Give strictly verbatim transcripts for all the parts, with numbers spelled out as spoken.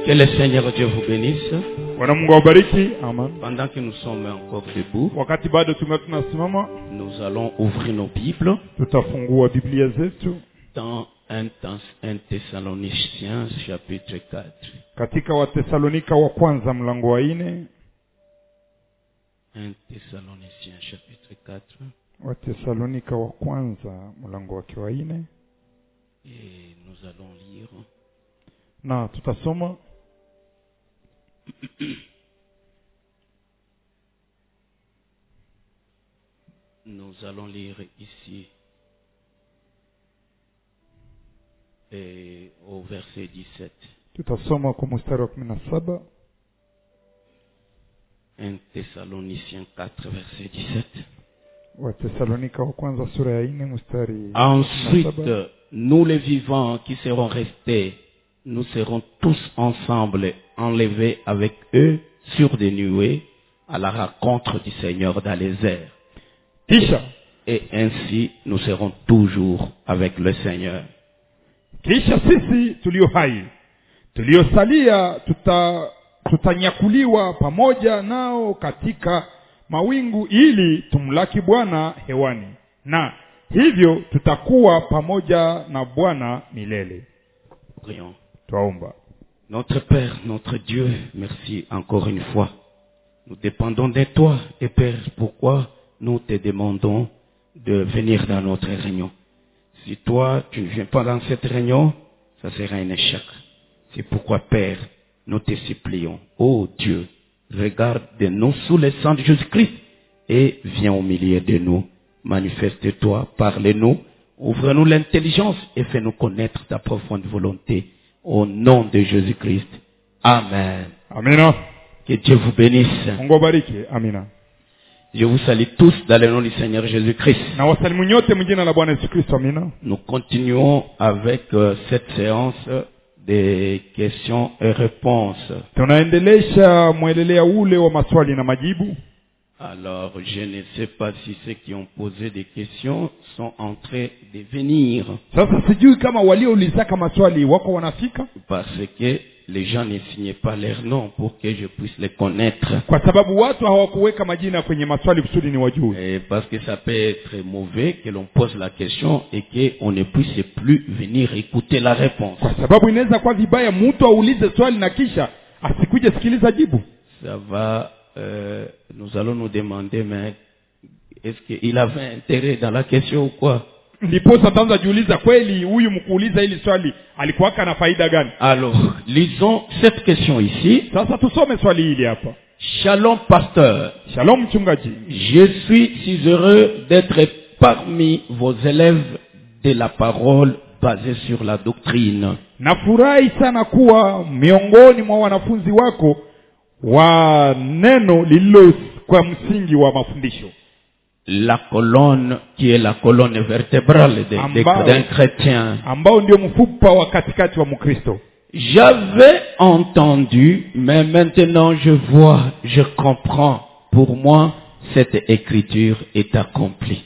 Que le Seigneur Dieu vous bénisse. Pendant que nous sommes encore debout, nous allons ouvrir nos Bibles dans un Thessaloniciens chapitre quatre. un Thessaloniciens chapitre quatre. Et nous allons lire. Na tutasoma Nous allons lire ici et au verset dix-sept. Tutasoma kwa mstari wa kumi na saba. un Thessaloniciens quatre verset dix-sept. Wa Thessalonika wa kwanza sura ya nne mstari. Ensuite, nous les vivants qui serons restés, nous serons tous ensemble enlevés avec eux sur des nuées à la rencontre du Seigneur dans les airs. Kisha. Et ainsi nous serons toujours avec le Seigneur. Kisha sisi tulio hai tuliosalia tuta tutanyakuliwa pamoja nao katika mawingu ili tumlaki Bwana hewani, na hivyo tutakuwa pamoja na Bwana milele. Prions. Tuomba. Notre Père, notre Dieu, merci encore une fois. Nous dépendons de toi, et Père, pourquoi nous te demandons de venir dans notre réunion. Si toi, tu ne viens pas dans cette réunion, ça sera un échec. C'est pourquoi, Père, nous te supplions. Oh Dieu, regarde-nous sous le sang de Jésus-Christ et viens au milieu de nous. Manifeste-toi, parle-nous, ouvre-nous l'intelligence et fais-nous connaître ta profonde volonté. Au nom de Jésus-Christ. Amen. Amen. Que Dieu vous bénisse. Amen. Je vous salue tous dans le nom du Seigneur Jésus-Christ. Nous continuons avec euh, cette séance de questions et réponses. Alors, je ne sais pas si ceux qui ont posé des questions sont en train de venir. Parce que les gens ne signaient pas leur nom pour que je puisse les connaître. Et parce que ça peut être mauvais que l'on pose la question et qu'on ne puisse plus venir écouter la réponse. Ça va, euh, nous allons nous demander, mais est-ce qu'il avait intérêt dans la question ou quoi? Alors, lisons cette question ici. Shalom pasteur. Shalom mchungaji. Je suis si heureux d'être parmi vos élèves de la parole basée sur la doctrine. Nafurahi sana kuwa miongoni mwa wanafunzi wako wa neno lililo kwa msingi wa mafundisho. La colonne qui est la colonne vertébrale d'un chrétien. J'avais entendu, mais maintenant je vois, je comprends. Pour moi, cette écriture est accomplie.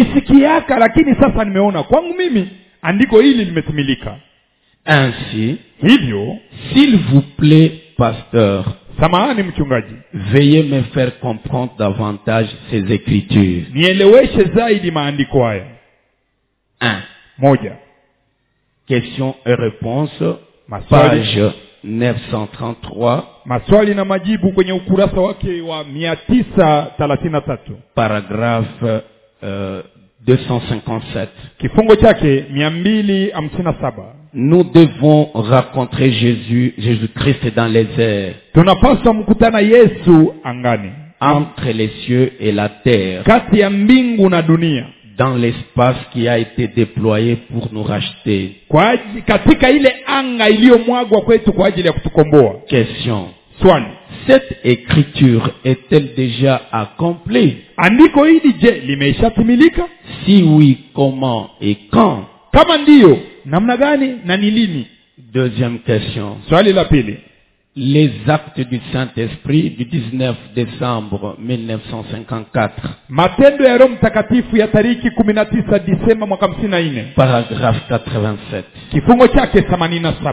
Ainsi, s'il vous plaît, pasteur, samahani mchungaji, veuillez me faire comprendre davantage ces écritures. Nieleweshe zaidi maandiko haya. un. Moja. Questions et réponses. Maswali. Page neuf cent trente-trois. Maswali na majibu kwenye ukurasa wake wa mia tisa thelathini na tatu. Paragraphe euh, deux cent cinquante-sept. Kifungo chake mia mbili hamsini na saba. Nous devons rencontrer Jésus, Jésus-Christ dans les airs. Tunapaswa mkutana Yesu angani. Entre les cieux et la terre. Kati ya mbingu na dunia. Dans l'espace qui a été déployé pour nous racheter. Kwa katika ile anga iliyomwagwa kwetu kwa ajili ya kutukomboa. Question. Swali. Cette écriture est-elle déjà accomplie? Andiko hili je, limeshatimilika? Si oui, comment et quand? Kama ndiyo, namna gani na ni lini? Deuxième question. Swali la pili. Les actes du Saint-Esprit du dix-neuf décembre mille neuf cent cinquante-quatre. Matendo ya Roho Mtakatifu ya tariki kumi na tisa Disemba mwaka hamsini na nne. Paragraphe quatre-vingt-sept. Kifungo chake themanini na saba.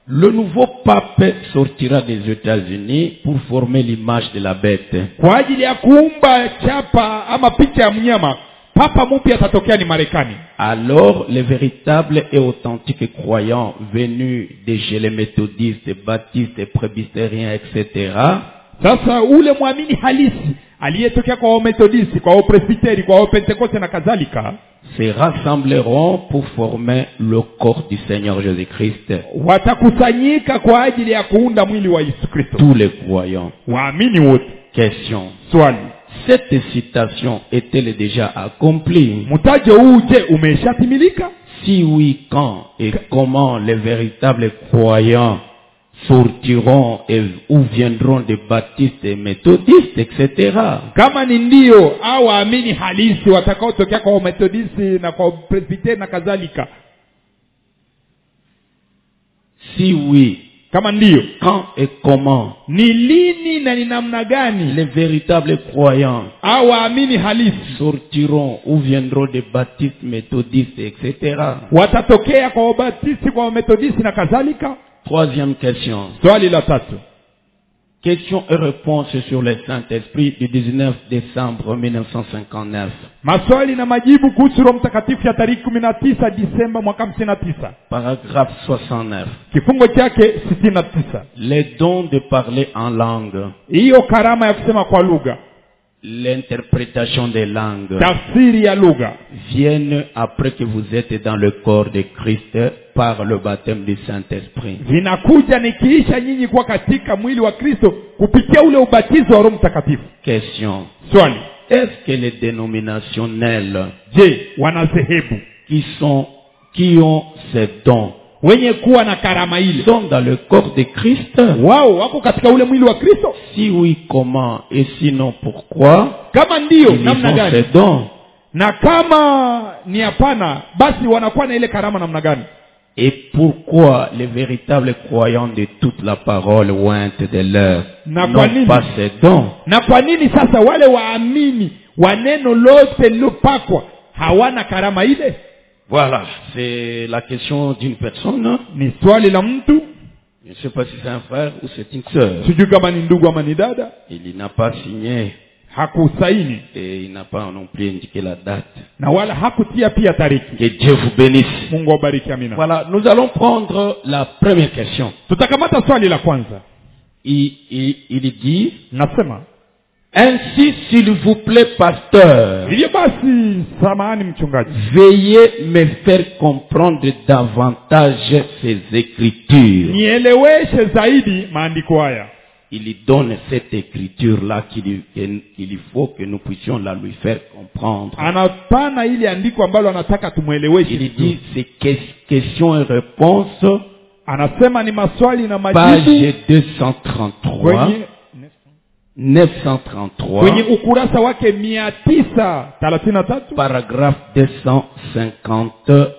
Le nouveau pape sortira des États-Unis pour former l'image de la bête. Kwa ajili ya kuumba chapa ama picha ya mnyama, papa mpya atatokea ni Marekani. Alors, les véritables et authentiques croyants venus des les méthodistes, baptistes, presbytériens, et cetera. Sasa ule muamini halisi aliyetokea kwa Wamethodisti, kwa Wapresbiteri, kwa Wapentekoste na kadhalika, se rassembleront pour former le corps du Seigneur Jésus-Christ. Watakusanyika kwa ajili ya kuunda mwili wa Yesu Kristo. Tous les croyants. Waamini wote. Question. Swali. Cette citation est-elle déjà accomplie? Mtajo huu je umeshatimilika? Si oui, quand et comment les véritables croyants sortiront et ou viendront des baptistes et méthodistes, et cetera. Kama ni ndio au waamini halisi watakaotokea kwa Methodisti na kwa Presbyteri na kadhalika? Si oui, kama ndio, quand et comment ni lini na ni namna gani les véritables croyants au waamini halisi sortiront ou viendront des baptistes, méthodistes, et cetera. watatokea kwa Wabaptisti, kwa Methodisti na kadhalika? Troisième question. Swali la tatu. Question et réponse sur le Saint-Esprit du dix-neuf décembre mille neuf cent cinquante-neuf. Maswali na majibu kuhusu Roho Mtakatifu ya tarehe kumi na tisa Disemba mwaka hamsini na tisa. Paragraphe soixante-neuf. Kifungo chake sitini na tisa. Les dons de parler en langue. Hiyo karama ya kusema kwa lugha, l'interprétation des langues, tafsiri ya lugha, viennent après que vous êtes dans le corps de Christ par le baptême du Saint-Esprit. Vinakuja nikiisha nyinyi kuwa katika mwili wa Kristo kupitia ule ubatizo wa Roho Mtakatifu. Question. Swali. Est-ce que les dénominationnels, je, wanazehebu qui sont, qui ont ces dons, wenye kuwa na karama ile, sont dans le corps de Christ? Wao wako katika ule mwili wa Kristo? Si oui, comment? Et sinon, pourquoi? Kama ndio, ils namna ont gani? ces dons? Na kama ni hapana, basi wanakuwa na ile karama namna gani? Et pourquoi les véritables croyants de toute la parole ointe de l'heure n'ont pas ces dons? Na kwa nini sasa wale waamini wa neno lote lilopakwa hawana karama ile? Voilà, c'est la question d'une personne. Ni swali la mtu. Je ne sais pas si c'est un frère ou c'est une sœur. Sijui kama ni ndugu ama ni dada. Il n'a pas signé. Hakusaini. Et il n'a pas non plus indiqué la date. Na wala hakutia pia tariki. Que Dieu vous bénisse. Mungu awabariki, amina. Voilà, nous allons prendre la première question. Tutakamata swali la kwanza. Il, il, il dit, nasema, ainsi, s'il vous plaît, pasteur, hivyo basi, samahani mchungaji, veuillez me faire comprendre davantage ces écritures. Nieleweshe zaidi maandiko haya. Il donne cette écriture-là qu'il, qu'il faut que nous puissions la lui faire comprendre. Anapana ile andiko ambalo anataka tumueleweshe. Il dit, c'est questions et réponses. Anasema ni maswali na majibu. Page deux cent trente-trois. neuf cent trente-trois. Kwenye ukurasa wake mia tisa thelathini na tatu. Paragraphe deux cent cinquante-sept.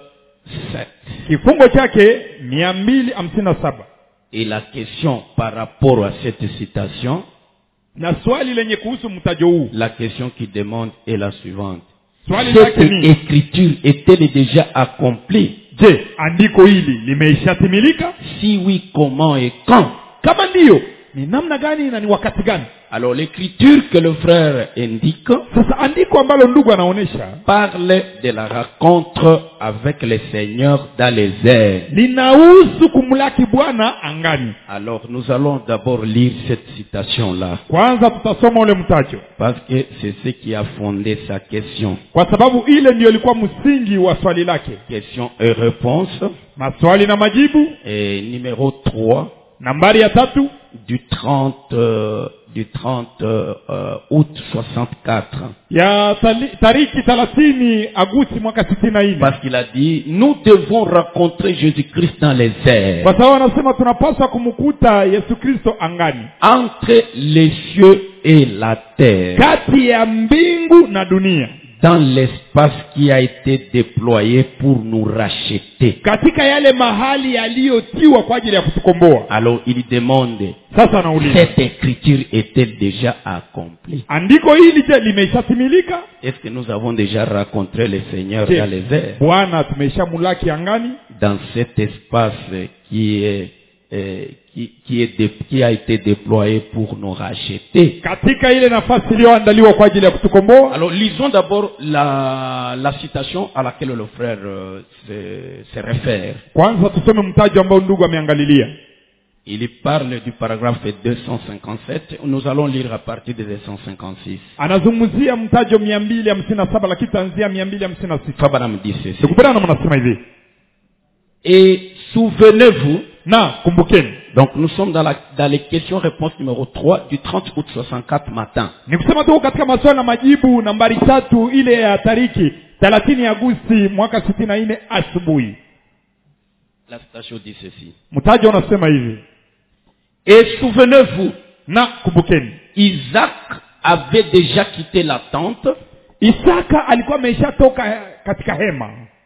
Kifungo chake mia mbili hamsini na saba. Et la question par rapport à cette citation, na swali lenye kuhusu mtajo huu, la question qui demande est la suivante. Swali cette écriture est-elle déjà accomplie? Je, andiko hili limeishatimilika? Si oui, comment et quand? Kama ndio, ni namna gani na ni wakati gani? Alors l'écriture que le frère indique, sasa andiko ambalo ndugu anaonesha, parle de la rencontre avec le Seigneur dans les airs. Linahusu kumlaki Bwana angani. Alors nous allons d'abord lire cette citation là. Kwanza tutasoma ule mtajo, parce que c'est ce qui a fondé sa question. Kwa sababu ile ndio ilikuwa msingi wa swali lake. Question et réponse. Maswali na majibu. Et numéro trois. Nambari ya tatu. Du trente, euh, du trente euh, août soixante-quatre. Ya tariki thelathini Agosti mwaka sitini na nne. Parce qu'il a dit, nous devons rencontrer Jésus-Christ dans les airs. Kwa sababu anasema tunapaswa kumkuta Yesu Kristo angani. Entre les cieux et la terre. Kati ya mbingu na dunia. Dans l'espace qui a été déployé pour nous racheter. Katika yale mahali yaliyotiwa kwa ajili ya kutukomboa. Alors il demande, sasa anauliza, cette écriture est-elle déjà accomplie? Andiko hili je limeshatimilika? Est-ce que nous avons déjà rencontré le Seigneur dans les airs? Bwana tumeshamulaki angani? Dans cet espace qui est euh, qui, qui, est dé, qui a été déployé pour nous racheter. katika ile nafasi iliyoandaliwa kwa ajili ya kutukomboa. Alors lisons d'abord la, la citation à laquelle le frère euh, se, se réfère. Kwanza tusome mtajo ambao ndugu ameangalilia. Il parle du paragraphe deux cent cinquante-sept. Nous allons lire à partir de deux cent cinquante-six. Anazungumzia mtajo mia mbili hamsini na saba lakini tanzia mia mbili hamsini na sita. Fabana me dit ceci. Tukubaliana mnasema hivi. Et souvenez-vous, na kumbukeni. donc nous sommes dans, la, dans les questions-réponses numéro trois du trente août soixante-quatre matin. Ni kusema tu katika maswali na majibu nambari tatu ile ya tariki thelathini Agosti mwaka sitini na nne asubuhi. La citation dit ceci. Mtajo unasema hivi. Et souvenez-vous, na kumbukeni, Isaac avait déjà quitté la tente. Isaka alikuwa ameshatoka katika hema.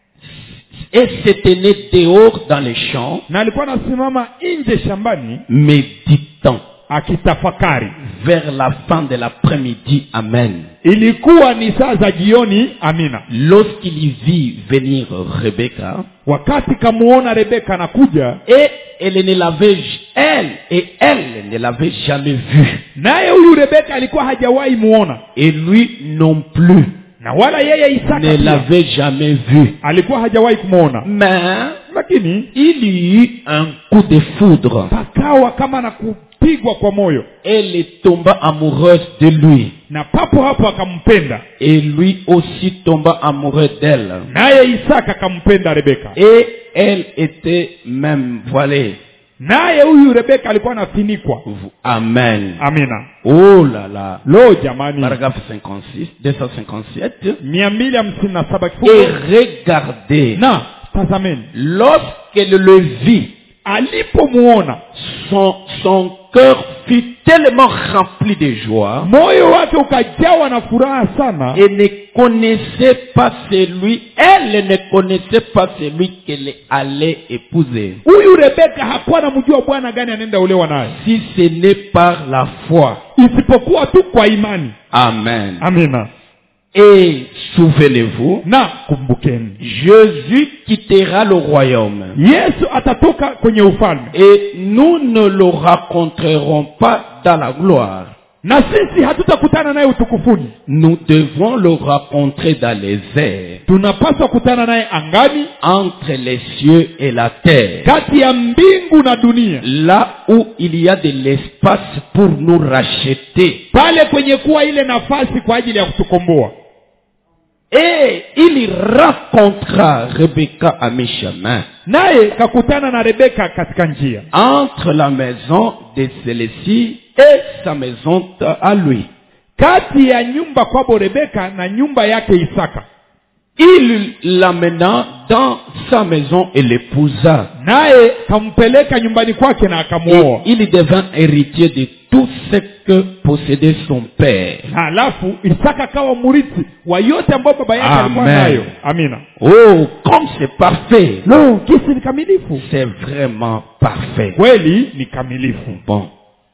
Et s'était né dehors dans les champs, na alikuwa anasimama nje shambani méditant akitafakari. Vers la fin de l'après-midi, amen. Ilikuwa ni saa za jioni, amina. Lorsqu'il vit venir Rebecca, wakati kamuona Rebeka anakuja, et elle ne l'avait elle et elle ne l'avait jamais vu. Naye huyu Rebeka alikuwa hajawahi muona. Et lui non plus. Na wala yeye Isaka ne l'avait jamais vu. alikuwa hajawahi kumuona. Mais lakini il y eut un coup de foudre. Pakawa kama na kupigwa kwa moyo. Elle tomba amoureuse de lui. Na papo hapo akampenda. Et lui aussi tomba amoureux d'elle. Naye Isaka akampenda Rebeka. Et elle était même voilée. Naye huyu Rebeka alikuwa anafunikwa. Amen. Amina. Oh là là. Lo jamani. Paragraphe cinquante-six, deux cent cinquante-sept. mia mbili hamsini na saba. Et regardez. Na tazameni. Lorsqu'elle le vit, alipomuona, son son cœur fut tellement rempli de joie. Moyo wake ukajawa na furaha sana. Et ne connaissait pas celui, elle ne connaissait pas celui qu'elle allait épouser. Huyu Rebeka hakuwa anamjua bwana gani anaenda olewa naye. Si ce n'est par la foi. Isipokuwa tu kwa imani. Amen. Amina. Et souvenez-vous, na kumbukeni, Jésus quittera le royaume. Yesu atatoka kwenye ufalme. Et nous ne le rencontrerons pas dans la gloire. Na sisi hatutakutana naye utukufuni. Nous devons le rencontrer dans les airs. Tunapaswa kutana naye angani, entre les cieux et la terre. kati ya mbingu na dunia. Là où il y a de l'espace pour nous racheter. Pale kwenye kuwa ile nafasi kwa ajili ya kutukomboa. Et il rencontra Rebecca à mi-chemin. Naye kakutana na Rebeka katika njia. Entre la maison de celle-ci et sa maison à lui. Kati ya nyumba kwabo Rebeka na nyumba yake Isaka. Il l'amena dans sa maison et l'épousa. Naye kampeleka nyumbani kwake na akamuoa. Il devint héritier de tout ce que possédait son père. Halafu Isaka kawa murithi wa yote ambayo baba yake alikuwa nayo. Amina. Oh, comme c'est parfait. Lo, kisi ni kamilifu. C'est vraiment parfait. Kweli ni kamilifu. Bon.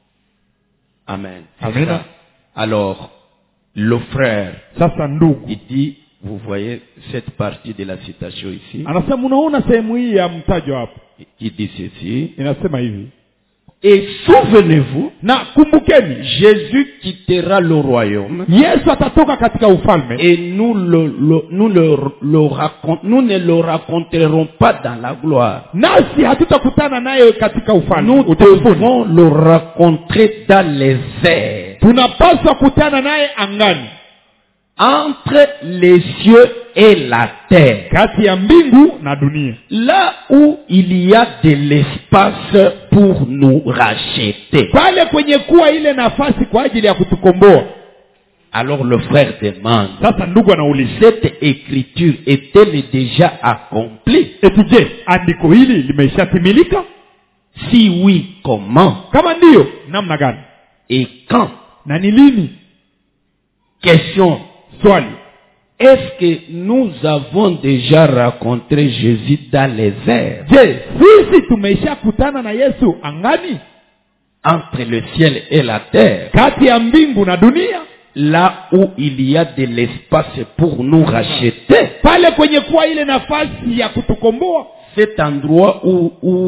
Amen. Amina. Alors, le frère, sasa ndugu, il dit, vous voyez cette partie de la citation ici. Anasema unaona sehemu hii ya mtajo hapo. Il dit ceci. Inasema hivi. Et souvenez-vous, na kumbukeni, Jésus quittera le royaume. Yesu atatoka katika ufalme. Et nous le, le nous le, le raconte, nous ne le rencontrerons pas dans la gloire. Nasi hatutakutana naye katika ufalme. Nous devons le rencontrer dans les airs. Tunapaswa kutana naye angani. Entre les cieux et la terre. Kati ya mbingu na dunia. Là où il y a de l'espace pour nous racheter. Pale kwenye kuwa ile nafasi kwa ajili ya kutukomboa. Alors le frère demande. Sasa ndugu anauliza, cette écriture est-elle déjà accomplie? Eti je, andiko hili limeshatimilika? Si oui, comment? Kama ndio, namna gani? Et quand? Na ni lini? Question. Swali. Est-ce que nous avons déjà rencontré Jésus dans les airs? Je, sisi tumeshakutana na Yesu angani? Entre le ciel et la terre. Kati ya mbingu na dunia. Là où il y a de l'espace pour nous racheter. Pale kwenye kuwa ile nafasi ya kutukomboa. Cet endroit où, où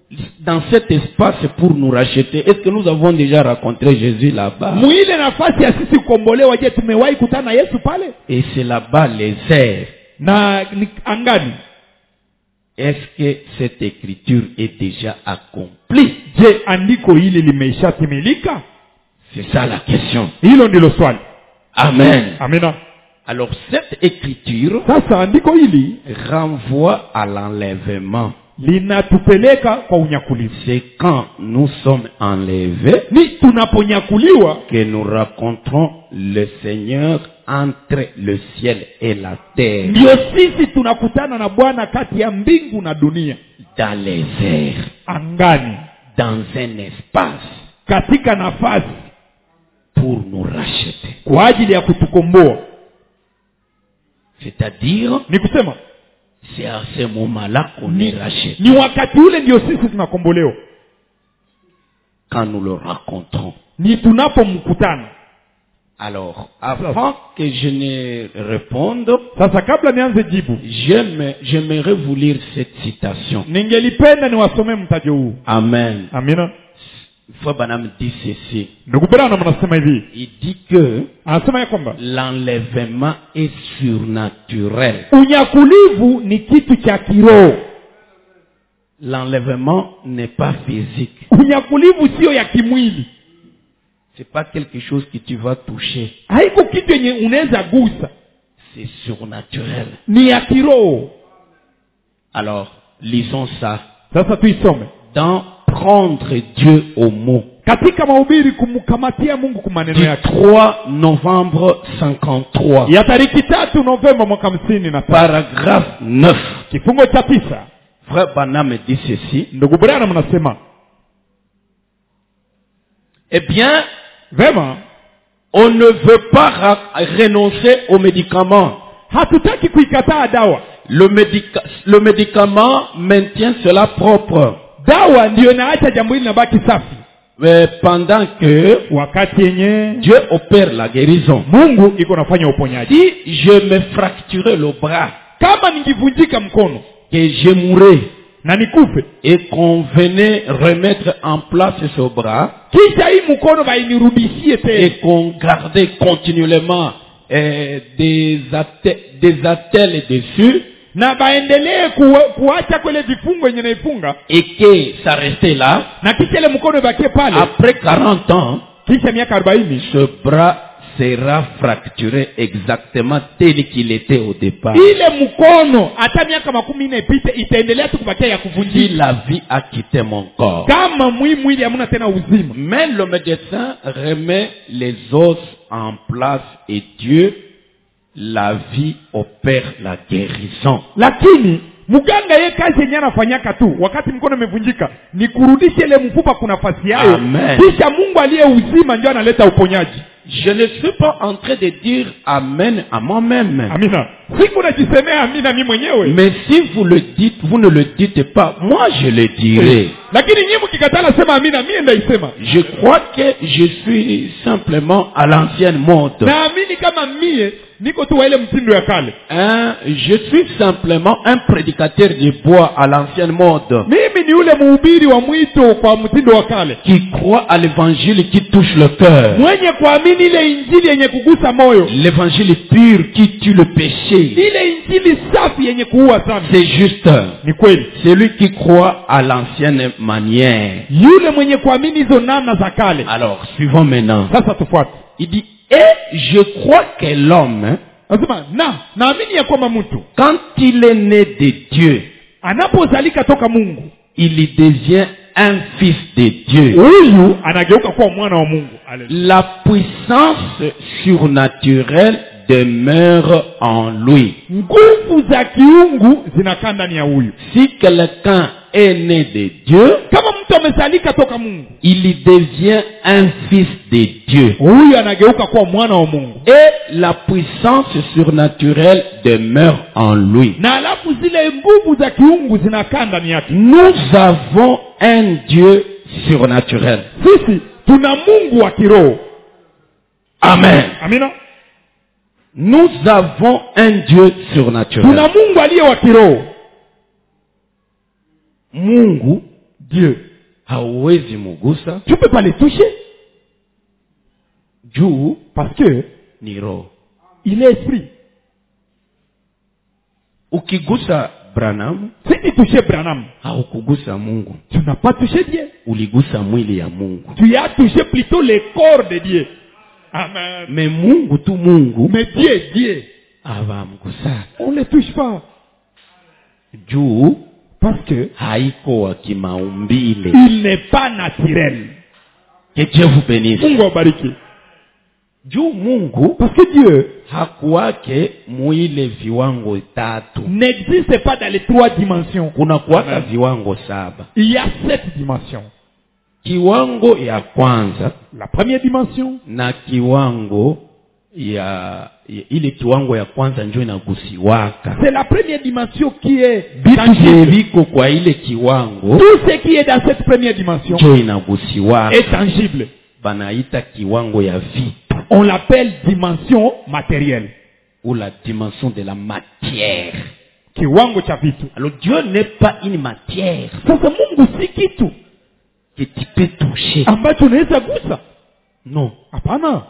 dans cet espace pour nous racheter. Est-ce que nous avons déjà rencontré Jésus là-bas? Mwile nafasi ya sisi kukombolewa, je, tumewahi kutana na Yesu pale? Et c'est là-bas les airs. Na ni angani. Est-ce que cette écriture est déjà accomplie? Je, andiko hili limeishatimilika? C'est ça la question. Hilo ndilo swali. Amen. Amina. Alors cette écriture Sasa andiko hili renvoie à l'enlèvement. Linatupeleka kwa unyakuliwa. C'est quand nous sommes enlevés Ni tunaponyakuliwa que nous rencontrons le Seigneur entre le ciel et la terre. ndio sisi tunakutana na Bwana kati ya mbingu na dunia. Dans les airs. Angani. Dans un espace. Katika nafasi. Pour nous racheter. Kwa ajili ya kutukomboa. C'est-à-dire, ni kusema, c'est à ce moment-là qu'on est racheté. Ni wakati ule ndio sisi tunakombolewa. Quand nous le rencontrons. Ni tunapomkutana. Alors, avant que je ne réponde, sasa kabla nianze jibu, j'aimerais vous lire cette citation. Ningelipenda niwasomee mtajo huu. Amen. Amina. Frère Branham dit ceci. Ndugu Branham anasema hivi. Il dit que anasema ya kwamba l'enlèvement est surnaturel. Unyakulivu ni kitu cha kiroho. L'enlèvement n'est pas physique. Unyakulivu sio ya kimwili. C'est pas quelque chose que tu vas toucher. Haiko kitu yenye unaweza gusa. C'est surnaturel. Ni ya kiroho. Alors, lisons ça. Sasa tuisome. Dans prendre Dieu au mot. Katika mahubiri kumkamatia Mungu kwa maneno yake. trois novembre cinquante-trois. Ya tariki tatu Novemba mwaka hamsini na tatu. Paragraphe neuf. Kifungo cha tisa. Frère Branham dit ceci. Ndugu Branham anasema, eh bien, vema, on ne veut pas renoncer aux médicaments. Hatutaki kuikataa dawa. Le, médica, le médicament maintient cela propre. Dawa ndio inaacha jambo hili nabaki safi. Mais pendant que wakati yenye Dieu opère la guérison, Mungu iko nafanya uponyaji. Si je me fracturais le bras, kama ningivunjika mkono, que je mourrais na nikufe, et qu'on venait remettre en place ce bras, kisha hii mkono bainirudishie tena, et qu'on gardait continuellement eh, des attelles, des attelles dessus, na baendelee kuacha kule vifungo yenye naifunga, et que ça restait là, na kisha ile mkono ibakie pale, après quarante ans, kisha miaka arobaini, ce bras sera fracturé exactement tel qu'il était au départ. Ile mkono hata miaka makumi nne ipite itaendelea tu kubakia ya kuvunjika. Si la vie a quitté mon corps, kama mwili mwili hamna tena uzima. Mais le médecin remet les os en place et Dieu, la vie opère la guérison. Lakini muganga yeye kazi yenyewe anafanyaka tu wakati mkono umevunjika ni kurudisha ile mfupa kuna nafasi yao. Kisha Mungu aliye uzima ndio analeta uponyaji. Je ne suis pas en train de dire amen à moi-même. Amina. Siku najisemea amina mimi mwenyewe. Mais si vous le dites, vous ne le dites pas, moi je le dirai. Lakini nyinyi mkikataa sema amina mimi ndaisema. Je crois que je suis simplement à l'ancienne mode. Naamini kama mie niko tu ile mtindo ya kale. Hein, je suis simplement un prédicateur de bois à l'ancienne mode. Mimi ni ule mhubiri wa mwito kwa mtindo wa kale. Qui croit à l'évangile qui touche le cœur. Mwenye kuamini ile injili yenye kugusa moyo. L'évangile pur qui tue le péché. Ile injili safi yenye kuua sana. C'est juste. Ni kweli. Celui qui croit à l'ancienne manière. Yule mwenye kuamini hizo namna za kale. Alors, suivons maintenant. Sasa tufuate. Il dit, et je crois que l'homme, Azuma, na, naamini ya kwamba mtu, quand il est né de Dieu, anapozalika toka Mungu, il devient un fils de Dieu. Huyu anageuka kuwa mwana wa Mungu. La puissance surnaturelle demeure en lui. Nguvu za kiungu zinakaa ndani ya huyu. Si quelqu'un est né de Dieu, kama mtu amezalika toka Mungu, il devient un fils de Dieu. Huyu anageuka kuwa mwana wa Mungu. Et la puissance surnaturelle demeure en lui. Na alafu zile nguvu za kiungu zinakaa ndani yake. Nous avons un Dieu surnaturel. Sisi tuna Mungu wa kiroho. Amen. Amina. Nous avons un Dieu surnaturel. Tuna Mungu aliye wa kiroho. Mungu Dieu. hauwezi mugusa Tu peux pas les toucher. juu Parce que ni roho. il est esprit. Ukigusa Branham, Si tu touches Branham, haukugusa Mungu, tu n'as pas touché Dieu. uligusa mwili ya Mungu. Tu as touché plutôt le corps de Dieu. Amen. Mais Mungu tu Mungu Mais Dieu, Dieu, avamgusa on ne les touche pas. juu Parce que haiko wa kimaumbile. il n'est pas naturel. Que Dieu vous bénisse. Mungu awabariki. Juu Mungu Parce que Dieu hakuwake mwile viwango tatu, n'existe pas dans les trois dimensions. kuna kuwaka viwango saba. Il y a sept dimensions. Kiwango ya kwanza La première dimension, na kiwango ya, ya ile kiwango ya kwanza njo inagusiwaka. c'est la première dimension qui est Vitu tangible. viko kwa ile kiwango Tout ce qui est dans cette première dimension njo inagusiwaka, est tangible. banaita kiwango ya vitu On l'appelle dimension matérielle. ou la dimension de la matière. Kiwango cha vitu. Alors Dieu n'est pas une matière Sasa Mungu si kitu que tu peux toucher. ambacho unaweza gusa. Non. Hapana.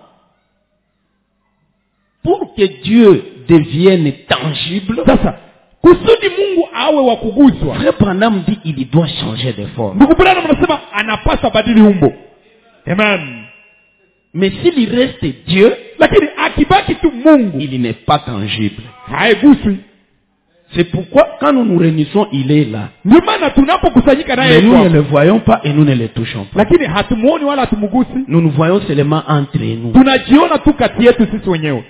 Pour que Dieu devienne tangible, Sasa kusudi Mungu awe wa kuguswa, Frère Branham dit il doit changer de forme. ndugu Branham anasema anapaswa badili umbo. Amen. Mais s'il reste Dieu, Lakini akibaki tu Mungu il n'est pas tangible. haiguswi. C'est pourquoi quand nous nous réunissons, il est là. Ndio maana tunapokusanyika Mais naye nous ne kwa, le voyons pas et nous ne le touchons pas. lakini hatumuoni wala hatumugusi. Nous nous voyons seulement entre nous. Tunajiona tu kati yetu sisi wenyewe.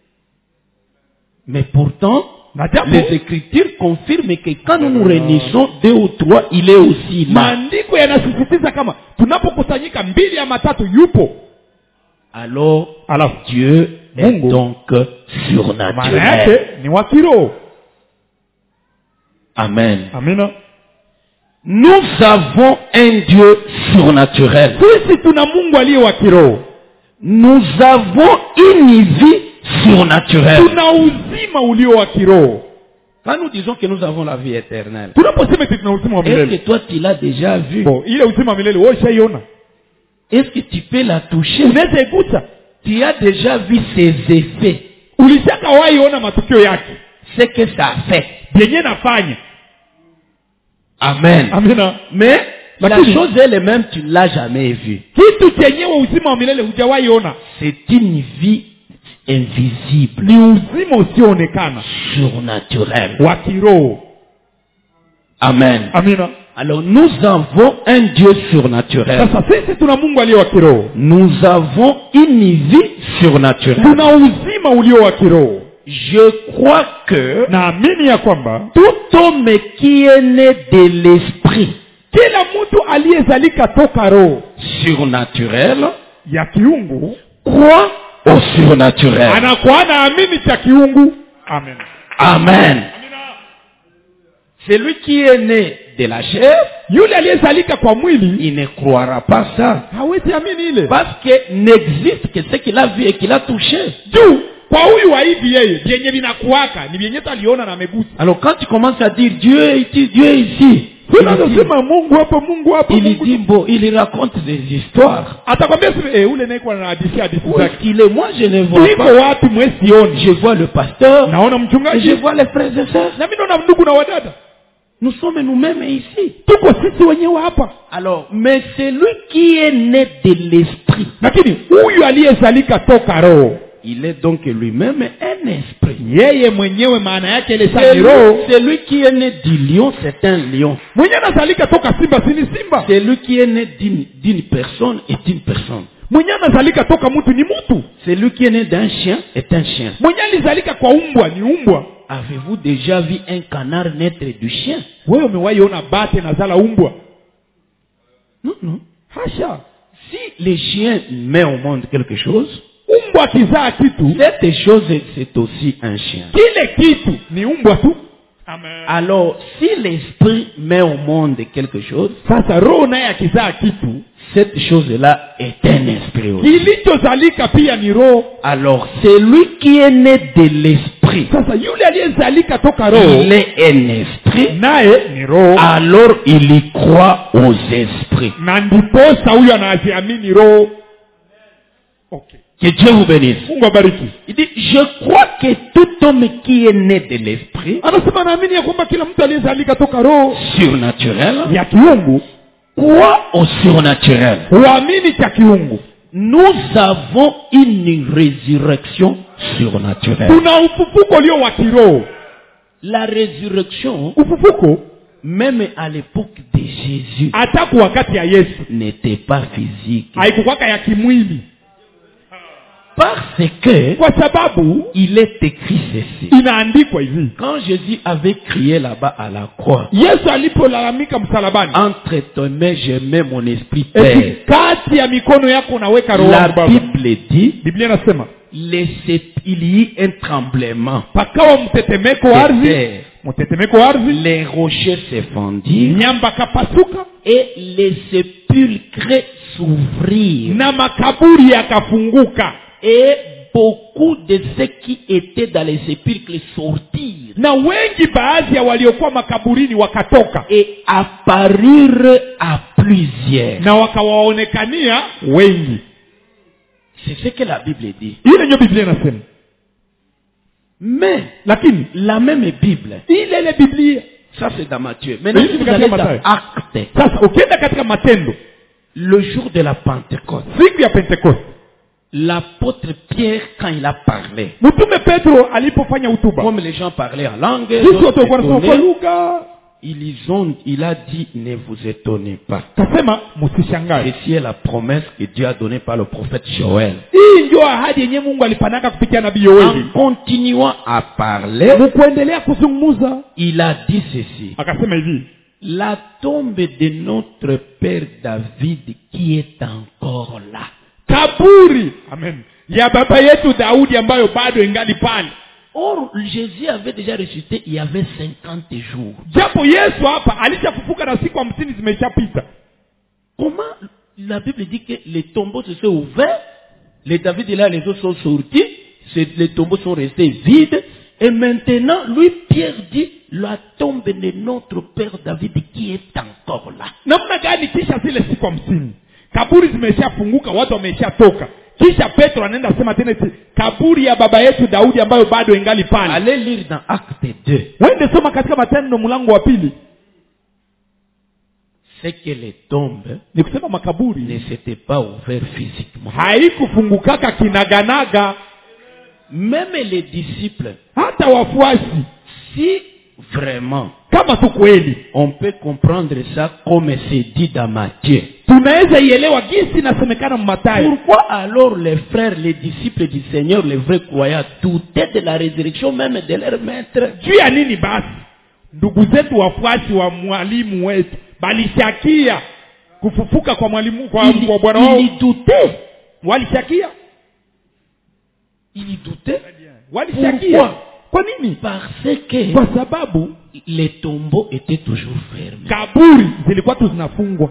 Mais pourtant, Na japo les Écritures confirment que quand nous nous réunissons deux ou trois, il est aussi là. maandiko yanasisitiza kama tunapokusanyika mbili ama tatu yupo. Alors, Alafu Dieu est Mungu donc maana surnaturel. yake ni wa kiroho. Amen. Amina. Nous avons un Dieu surnaturel. Sisi tuna Mungu aliye wa kiroho. Nous avons une vie surnaturelle. Tuna uzima ulio wa kiroho. Quand nous disons que nous avons la vie éternelle, Tunaposema eti tuna uzima wa est-ce que milele, toi tu l'as déjà vu? bo ile uzima wa milele wewe ushaiona? Est-ce que tu peux la toucher? Unaweza igusa? Tu as déjà vu ses effets, Ulishakawahi ona matukio yake? ce que ça fait. Yenye nafanya. Amen. Amina. Mais la Lakini- chose est le même, tu l'as jamais vue. Kitu chenyewe uzima wa milele hujawahi ona. C'est une vie invisible, Ni uzima usioonekana surnaturelle. wa kiroho. Amen. Amina. Alors nous avons un Dieu surnaturel. Sasa sisi tuna Mungu aliye wa kiroho. Nous avons une vie surnaturelle. Tuna uzima ulio wa kiroho. Je crois que Naamini ya kwamba tout homme qui est né de l'esprit kila mtu aliyezalika toka roho surnaturel ya kiungu croit au surnaturel. anakuwa anaamini cha kiungu. Amen. Amen. Celui qui est né de la chair, Yule aliyezalika kwa mwili il ne croira pas ça. hawezi amini ile. Parce que n'existe que ce qu'il a vu et qu'il a touché. Juu kwa huyu wa hivi yeye vyenye vinakuwaka ni vyenye tu aliona na amegusa. Alors quand tu commences à dire Dieu est ici, Dieu est ici, il dit, Unasema Mungu hapo, Mungu hapo, il Mungu. dit bon, il raconte des histoires. Atakwambia sasa eh, ule naye kwa anahadithia hadithi Où est-ce zake. qu'il est? Moi je ne vois Iko pas. wapi mwesioni? Je vois le pasteur, Naona et je mchungaji vois les frères et sœurs. na mimi naona ndugu na wadada. Nous sommes nous-mêmes ici. Tuko sisi wenyewe hapa. Alors, mais c'est lui qui est né de l'esprit. Lakini huyu aliyezalika toka roho, Il est donc lui-même un esprit. yeye mwenyewe maana yake ile C'est sasa ni roho. lui, c'est lui qui est né du lion, c'est un lion. Mwenyewe anazalika toka simba, si ni simba. C'est lui qui est né d'une, d'une personne, est une personne. Mwenyewe anazalika toka mtu ni mtu. C'est lui qui est né d'un chien, est un chien. Mwenyewe alizalika kwa umbwa ni umbwa. Avez-vous déjà vu un canard naître du chien? Wewe umewahi ona bate nazala umbwa? Non, non. Hasha. Si le chien met au monde quelque chose, Umbwa akizaa kitu, cette chose, c'est aussi un chien. kile kitu ni umbwa tu. Amen. Alors, si l'esprit met au monde quelque chose, Sasa roho naye akizaa kitu, cette chose-là est un esprit aussi. Kilichozalika pia ni roho. Alors, celui qui est né de l'esprit, Sasa yule aliyezalika toka roho, il est un esprit, naye ni roho. alors il y croit aux esprits. Na ndiposa huyo anaziamini roho. Okay. Que Dieu vous bénisse. Mungu abariki. Il dit, je crois que tout homme qui est né de l'esprit, Anasema naamini ya kwamba kila mtu aliyezalika toka roho surnaturel, ya kiungu, croit au surnaturel. huamini cha kiungu. Nous avons une résurrection surnaturelle. Tuna ufufuko ulio wa kiroho. La résurrection, Ufufuko même à l'époque de Jésus, hata kwa wakati ya Yesu n'était pas physique. haikuwa ya kimwili. Parce que Kwa sababu il est écrit ceci. inaandikwa hivi. Quand Jésus avait crié là-bas à la croix, Yesu alipolalamika msalabani, entre tes mains je mets mon esprit eti Père. kati ya mikono yako unaweka roho La wangu Baba. Bible dit, Biblia inasema laissez- il y eut un tremblement. pakawa mtetemeko wa ardhi, Terre. mtetemeko wa ardhi, Les rochers se fendirent nyamba kapasuka et les sépulcres s'ouvrirent. na makaburi yakafunguka Et beaucoup de ceux qui étaient dans les sépulcres sortirent na wengi baadhi ya waliokuwa makaburini wakatoka et apparurent à plusieurs. na wakawaonekania wengi. C'est ce que la Bible dit. Ile ndio Biblia inasema. Mais Lakini la même Bible, ile ile Biblia ça c'est dans Matthieu. Maintenant, Oui, si vous katika allez dans Mathayo. Actes, sasa ukienda katika Matendo, le jour de la Pentecôte, siku ya Pentecoste, l'apôtre Pierre, quand il a parlé, mtume Petro alipofanya hutuba, comme les gens parlaient en langue, sisi d'autres watu walikuwa wanasema kwa étonnaient, lugha, ils ont, il a dit, ne vous étonnez pas. kasema msishangae. Ceci est la promesse que Dieu a donnée par le prophète Joël. Hii ndio ahadi yenyewe Mungu alipanaka kupitia nabii En Yoeli. continuant à parler, Mkuendelea kuzungumza, il a dit ceci. akasema hivi, La tombe de notre père David qui est encore là. kaburi, amen, ya baba yetu Daudi ambayo bado ingali pale. Or, Jésus avait déjà ressuscité il y avait cinquante jours. Japo Yesu hapa alishafufuka na siku hamsini zimeshapita. Comment la Bible dit que les tombeaux se sont ouverts, les David et là les autres sont sortis, c'est- les tombeaux sont restés vides, et maintenant, lui, Pierre dit, la tombe de notre père David qui est encore là. Namna gani kisha zile siku hamsini kaburi zimeshafunguka, watu wameshatoka, kisha Petro anaenda sema tena eti kaburi ya baba yetu Daudi ambayo bado ingali pale. Allez lire dans Acte deux. Wende soma katika Matendo mlango wa pili. C'est que les tombes Ni kusema makaburi ne s'étaient pas ouvertes physiquement. haikufungukaka kinaganaga. Même les disciples, Hata wafuasi, si vraiment kama tu kweli on peut comprendre ça comme c'est dit dans Matthieu, tunaweza ielewa gisi inasemekana Mathayo. pourquoi alors les frères, les disciples du Seigneur, les vrais croyants, doutaient de la résurrection même de leur maître? Juu ya nini basi ndugu zetu wafuasi wa mwalimu wetu balishakia kufufuka kwa mwalimu kwa, Ils, kwa bwana wao? ils y doutaient. Walishakia, Ils y doutaient. walishakia. Pourquoi? Kwa nini? Parce que Kwa sababu les tombeaux étaient toujours fermés. kaburi zilikuwa tu zinafungwa.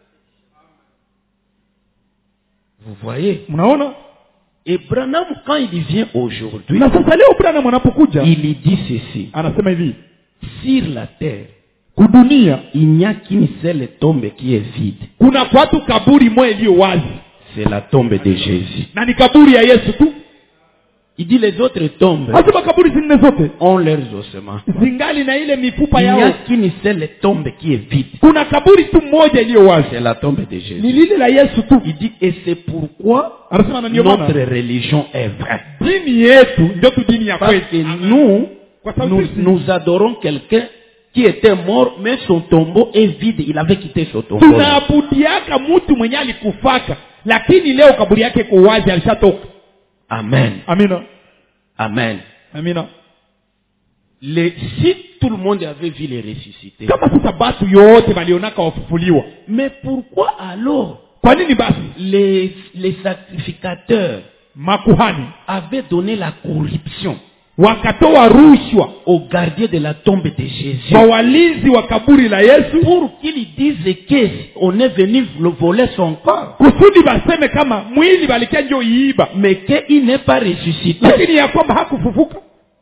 Vous voyez? Mnaona? Et Branham, quand il vient aujourd'hui, Na sasa leo Branham anapokuja il y dit ceci. anasema hivi, Sur la terre, kudunia il n'y a qu'une seule tombe qui est vide. kuna kwatu kaburi moja iliyo wazi, C'est la tombe de Jésus. na ni kaburi ya Yesu tu. Il dit les autres tombes Asema kaburi zingine zote ont leurs ossements. zingali na ile mifupa Il n'y a yao. qu'une seule tombe qui est vide. Kuna kaburi tu moja iliyo wazi, C'est la tombe de ni Jésus. lile la Yesu tu. Il dit, et c'est pourquoi Anasema na ndio notre maana religion est vraie. dini yetu ndio tu dini ya Parce kweli. que nous, Kwa sababu nous, sisi nous adorons quelqu'un qui était mort, mais son tombeau est vide. Il avait quitté son tombeau. tunaabudiaka mtu mwenye alikufaka, lakini leo kaburi yake iko wazi, alishatoka. Amen. Amina, Amen. amina. Les, si tout le monde avait vu les ressuscités, Kama sasa batu yote walionaka wafufuliwa, mais pourquoi alors kwa nini basi les, les sacrificateurs makuhani avaient donné la corruption wakatoa rushwa au gardien de la tombe de Jésus kwa walinzi wa kaburi la Yesu pour qu'il dise que on est venu le voler son corps, kusudi baseme kama mwili balikia ndio iiba, mais qu'il n'est pas ressuscité. lakini ya kwamba hakufufuka.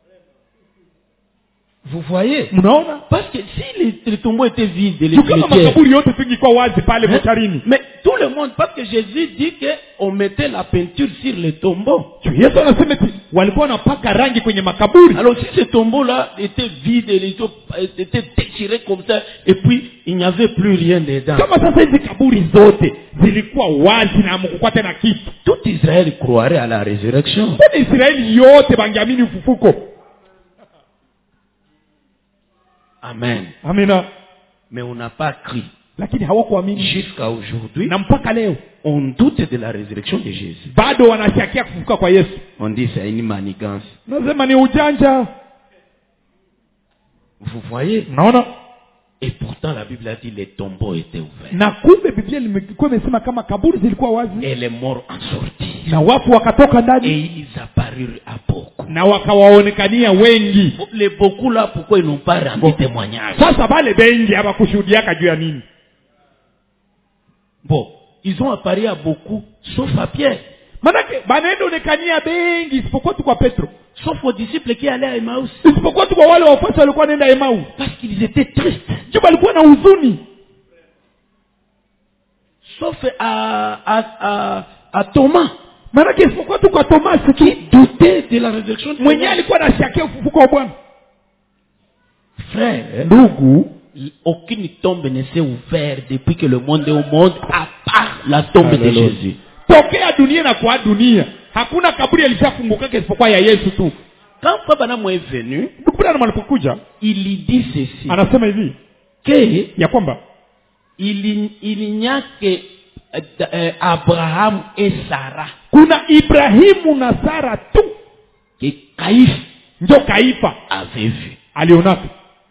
Vous voyez? Mnaona? Parce que si les, les tombeaux étaient vides, les kama makaburi yote tungikuwa wazi pale mocharini. Mais tout le monde, parce que Jésus dit que on mettait la peinture sur les tombeaux. Yesu anasema eti walikuwa wanapaka rangi kwenye makaburi. Alors si ces tombeaux-là étaient vides, ils étaient déchirés comme ça, et puis il n'y avait plus rien dedans. Kama sasa hizi kaburi zote zilikuwa wazi na hamkukuwa tena kitu, tout Israël croirait à la résurrection. Wote Israeli yote bangeamini ufufuko. Amen. Amina. Mais on n'a pas cru. Lakini hawakuamini. Jusqu'à aujourd'hui, na mpaka leo on doute de la résurrection de Jésus. Bado wanashakia kufufuka kwa Yesu. On dit c'est une manigance. Nasema ni ujanja. Vous voyez? Naona? Et pourtant la Bible a dit les tombeaux étaient ouverts. Na kumbe Biblia ilikuwa imesema kama kaburi zilikuwa wazi. Et les morts en sortirent. Na wafu wakatoka ndani. Et ils apparurent à beaucoup. Na wakawaonekania wengi. Les beaucoup là, pourquoi ils n'ont pas rendu témoignage? Sasa bale bengi hawakushuhudia juu ya nini? Bon, ils ont apparu à beaucoup, sauf à Pierre. Manake banaenda onekania bengi isipokuwa tu kwa Petro. Sauf aux disciples qui allaient à Emmaüs. Isipokuwa tu kwa wale wafuasi walikuwa wanaenda Emmaus. Parce qu'ils étaient tristes. Juu walikuwa na huzuni. Sauf à, à, à, à Thomas. Manake isipokuwa tu kwa Thomas qui doutait de la résurrection. Mwenye alikuwa anashakia ufufuko wa Bwana. Frère, ndugu, aucune tombe ne s'est ouverte depuis que le monde est au monde, à part la tombe de Jésus. Tokea dunia na kwa dunia hakuna kaburi alishafunguka isipokuwa ya Yesu tu. Quand Frère Branham est venu, ndugu Branham alipokuja, il dit ceci. Anasema hivi que ya kwamba il il n'y a que euh, Abraham et Sarah. Kuna Ibrahimu na Sara tu. Que Caïphe ndio Kaifa avait vu. Alionaka.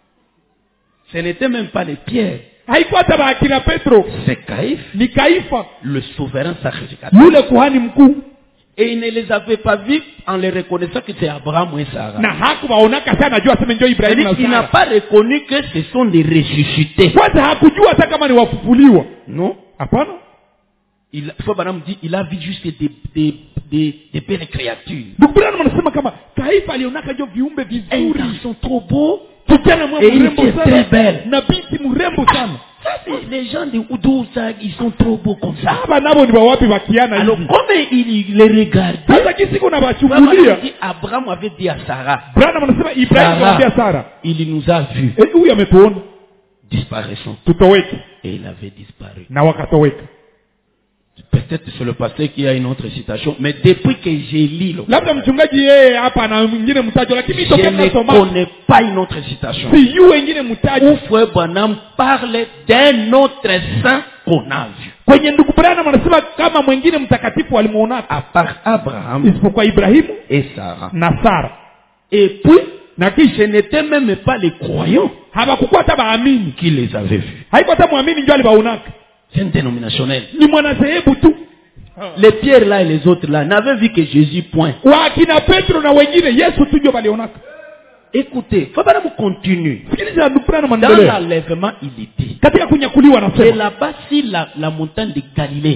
Ce n'était même pas les pierres. Haikuwa hata akina Petro. C'est Caïphe. Ni Kaifa. Le souverain sacrificateur. Yule kuhani mkuu. Et il ne les avait pas vus en les reconnaissant que c'est Abraham et Sarah. Na hakuwaonaka sana jua sema ndio Ibrahimu na Sara. Il n'a pas reconnu que ce sont des ressuscités. Kwanza hakujua hata kama ni wafufuliwa. Non. Hapana. Il faut Branham dit il a vu juste des des des des belles créatures. Ndugu Branham anasema kama Kaifa alionaka ndio viumbe vizuri. Ils sont trop beaux. Kijana mrembo sana. Très belle. Na binti mrembo sana. Ça c'est les gens de Oudou, ça ils sont trop beaux comme ça. Hapa nabo ni wapi wakiana hivi. Alors comme il les regarde. Sasa kisi kuna bachungulia. Abraham avait dit à Sarah. Branham anasema Ibrahim akamwambia Sara. Il nous a vu. Eh, huyu ametuona. Disparaissant. Tutoweke. Et il avait disparu. Na wakatoweka. Peut-être c'est le pasteur qui a une autre citation, mais depuis que j'ai lu le labda mchungaji yeye hapa na mwingine mtajo, lakini je ne connais pas une autre citation si yu wengine mtajo où Frère Branham parle d'un autre saint qu'on a vu. Kwenye ndugu Branham anasema kama mwingine mtakatifu alimuona à part Abraham isipokuwa Ibrahimu et Sarah na Sara. Et puis na kisha ce n'était même pas les croyants hawakukuwa hata baamini qui les avaient vus. haikuwa hata muamini ndio alibaonaka. C'est un dénominationnel. Ni mwanazehebu tu. Les pierres là et les autres là n'avaient vu que Jésus point. Wakina Petro na wengine Yesu tu ndio walionaka. Écoutez, faut pas nous continuer. Dans l'enlèvement, il dit. C'est là-bas, si la, la montagne de Galilée.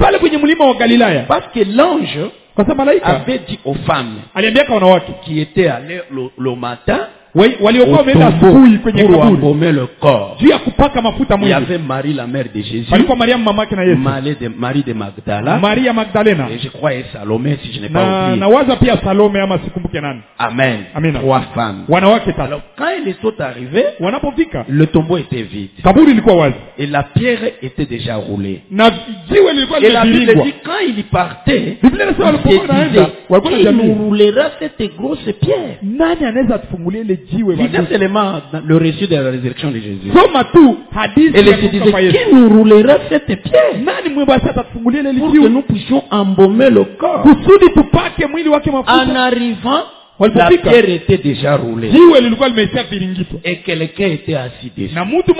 Parce que l'ange avait dit aux femmes qui étaient allées le, le matin waliokuwa wameenda asubuhi kwenye kaburi le corps. Juu ya kupaka mafuta mwili. Il y avait Marie la mère de Jésus. Alikuwa Maria mamake na Yesu. Marie de Marie de Magdala. Maria Magdalena. Et je crois et Salomé si je n'ai na, pas oublié. Na waza pia Salome ama sikumbuke nani. Amen. Amina. Trois femmes. Wanawake tatu. Alors quand ils sont arrivés, wanapofika le tombeau était vide. Kaburi ilikuwa wazi. Et la pierre était déjà roulée. Na jiwe lilikuwa limeviringwa. Et la Bible dit quand il partait, Biblia inasema alipokuwa anaenda, walikuwa na jamii. Il nous roulera cette grosse pierre. Nani anaweza atufungulie ile jiwe bado? Le récit de la résurrection de Jésus. Et les disait qui nous roulera cette pierre pour que nous puissions embaumer le corps. En arrivant, la pierre était déjà roulée. Et quelqu'un était assis dessus.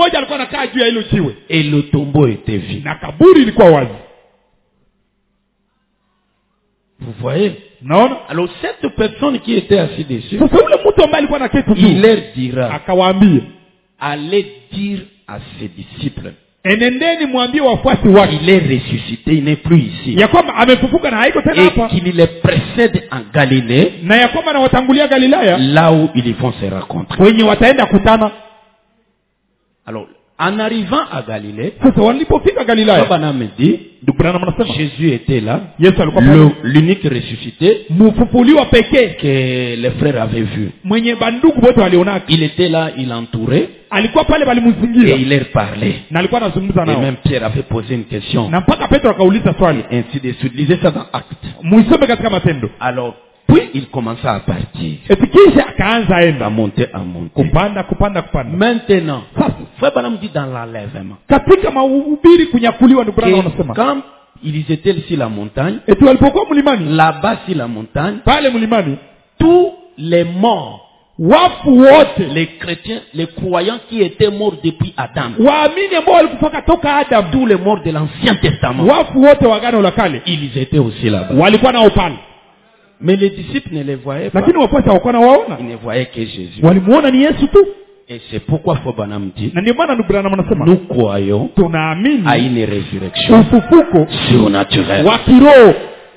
Et le tombeau était vide. Vous voyez? naona Alors cette personne qui était assise dessus, sasa ule mtu ambaye alikuwa anaketi il juu leur dira, akawaambia, allez dire à ses disciples, enendeni mwambie wafuasi wake il est ressuscité, il n'est plus ici, ya kwamba amefufuka na haiko tena et hapa, qu'il les précède en Galilée, na ya kwamba anawatangulia Galilaya, là où ils vont se rencontrer. wenye wataenda kutana. Alors, en arrivant à Galilée, Sasa walipofika Galilaya, Baba me dit, ndugu Branham anasema Jésus était là, Yesu alikuwa le- pale, l'unique ressuscité mfufuliwa pekee que les frères avaient vu. mwenye bandugu wote walionaka, Il était là, il entourait, alikuwa pale, et walimzingira il leur parlait. na alikuwa anazungumza Et nao, même Pierre avait posé une question. na mpaka Petro akauliza swali. Et ainsi de suite. Lisez ça dans Actes. Muisome katika Matendo. Alors, puis il commença à partir, Eti kisha akaanza à enda monter, à monter. kupanda kupanda kupanda. Maintenant, Sasa Frère Branham dit dans l'enlèvement, katika mahubiri kunyakuliwa, ndugu Branham que anasema quand ils étaient sur la montagne, eti walipokuwa mlimani, là-bas sur la montagne, pale mlimani, tous les morts, wafu wote les chrétiens, les croyants qui étaient morts depuis Adam, waamini ambao walikufaka toka Adam, tous les morts de l'Ancien Testament, wafu wote wa Agano la Kale ils étaient aussi là-bas. walikuwa nao pale, Mais les disciples ne les voyaient pas. lakini wafuasi hawakuwa nawaona, Ils ne voyaient que Jésus. walimuona ni Yesu tu. Et c'est pourquoi Frère Branham dit, Na ndio maana ndugu Branham anasema nous croyons à tunaamini une résurrection ufufuko surnaturelle. wa kiroho.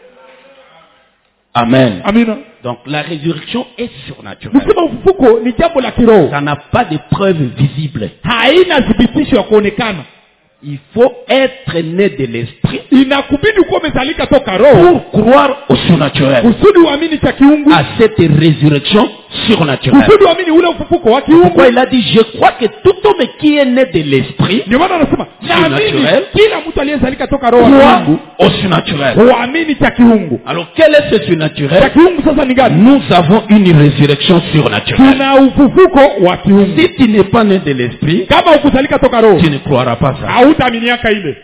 Amen. Amina. Donc la résurrection est surnaturelle. Nisema ufufuko ni jambo la kiroho, Ça n'a pas de preuve visible. haina thibitisho ya kuonekana. Il faut être né de l'esprit Inakubidi kuwa umezalika toka roho pour croire au surnaturel, kusudi uamini cha kiungu, à cette résurrection surnaturelle. kusudi uamini ule ufufuko wa Pourquoi kiungu. il a dit, je crois que tout homme qui est né de l'esprit Ndio maana anasema naamini Surnaturel. kila mtu aliyezalika toka roho wa croit kiungu au surnaturel. huamini cha kiungu. Alors quel est ce Cha surnaturel? kiungu sasa ni gani? Nous avons une résurrection surnaturelle. Tuna ufufuko wa kiungu. Si tu n'es pas né de l'esprit, Kama ukuzalika toka roho, tu ne croiras pas ça. hautaaminiaka ile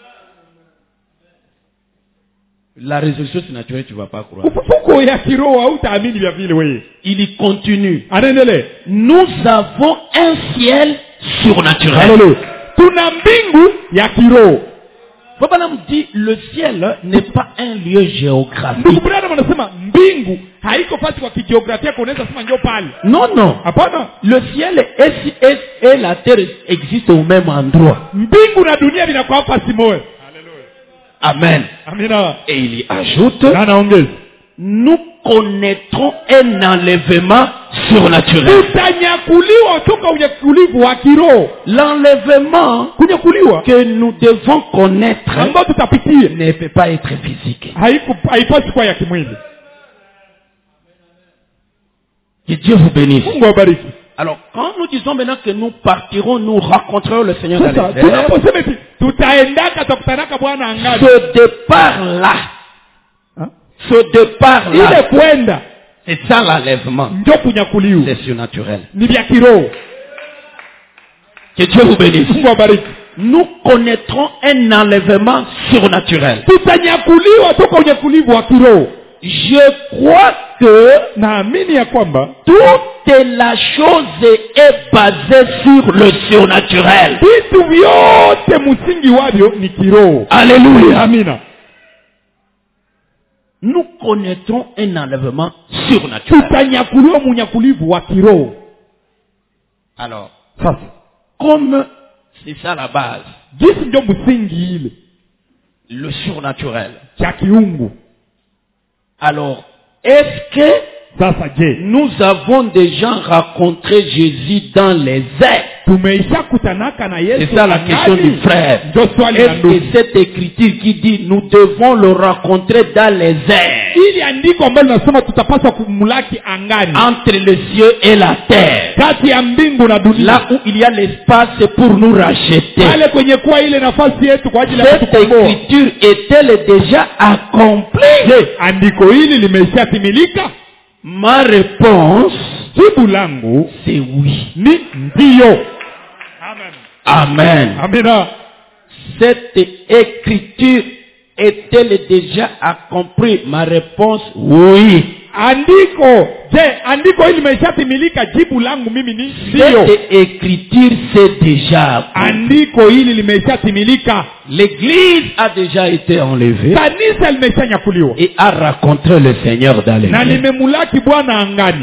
La résurrection surnaturelle, tu ne vas pas croire. ufufuko ya kiroho, hautaamini vya vile wewe. Il y continue. Anaendelea, Nous avons un ciel surnaturel. haleluya, tuna mbingu ya kiroho. Baba nous dit, le ciel n'est pas un lieu Ndugu géographique. Branham anasema mbingu haiko fasi kwa kijiografia kuoneza sema njoo pale. Non, non. Hapana, Le ciel et, et, et la terre existent au même endroit. mbingu na dunia vinakuwa fasi moja. Amen. Amina. Et il y ajoute, Na anaongeza, nous connaîtrons un enlèvement surnaturel. tutanyakuliwa toka unyakulivu wa kiroho. L'enlèvement Kunyakuliwa que nous devons connaître ambao tutapitia ne peut pas être physique. haiku haipasi kuwa ya kimwili. Que Dieu vous bénisse. Mungu awabariki. Alors, quand nous disons maintenant que nous partirons, nous rencontrerons le Seigneur dans Sasa les airs, tunaposema eti tutaendaka tutakutanaka Bwana angani, ce départ-là, Ha? ce départ-là, ile kwenda c'est ça l'enlèvement. ndio kunyakuliwa, C'est surnaturel. ni vya kiroho. Que Dieu vous bénisse. Mungu awabariki. Nous connaîtrons un enlèvement surnaturel. Tutanyakuliwa toka unyakulivu wa kiroho. Je crois que Naamini ya kwamba toute la chose est basée sur le surnaturel. vitu vyote msingi wavyo ni kiroho. Alléluia. Amina. Nous connaîtrons un enlèvement surnaturel. Tutanyakuliwa munyakulivu wa kiroho. Alors, Sasa comme c'est ça la base, jinsi ndio msingi ile le surnaturel. cha kiungu. Alors, est-ce que Sasa je, nous avons déjà rencontré Jésus dans les airs? tumeisha kutanaka na Yesu? C'est ça la question du frère. Ndio swali la Est-ce que ndugu. cette écriture qui dit nous devons le rencontrer dans les airs, Ili andiko ambalo linasema tutapaswa kumlaki angani, entre les cieux et la terre, kati ya mbingu na dunia, là où il y a l'espace pour nous racheter, pale kwenye kuwa ile nafasi yetu kwa ajili ya cette kutukomboa. écriture est-elle déjà accomplie? Je, andiko hili limeishatimilika? Ma réponse, Jibu langu c'est oui. ni ndiyo. Amen. Amen. Amina. Cette écriture est-elle déjà accomplie? Ma réponse, oui. andiko, je, andiko hili limeshatimilika? Jibu langu mimi ni ndio. Cette écriture c'est déjà. Andiko hili limeshatimilika. L'église a déjà été enlevée. Kanisa limeshanyakuliwa. Et a rencontré le Seigneur dans les na limemulaki Bwana angani.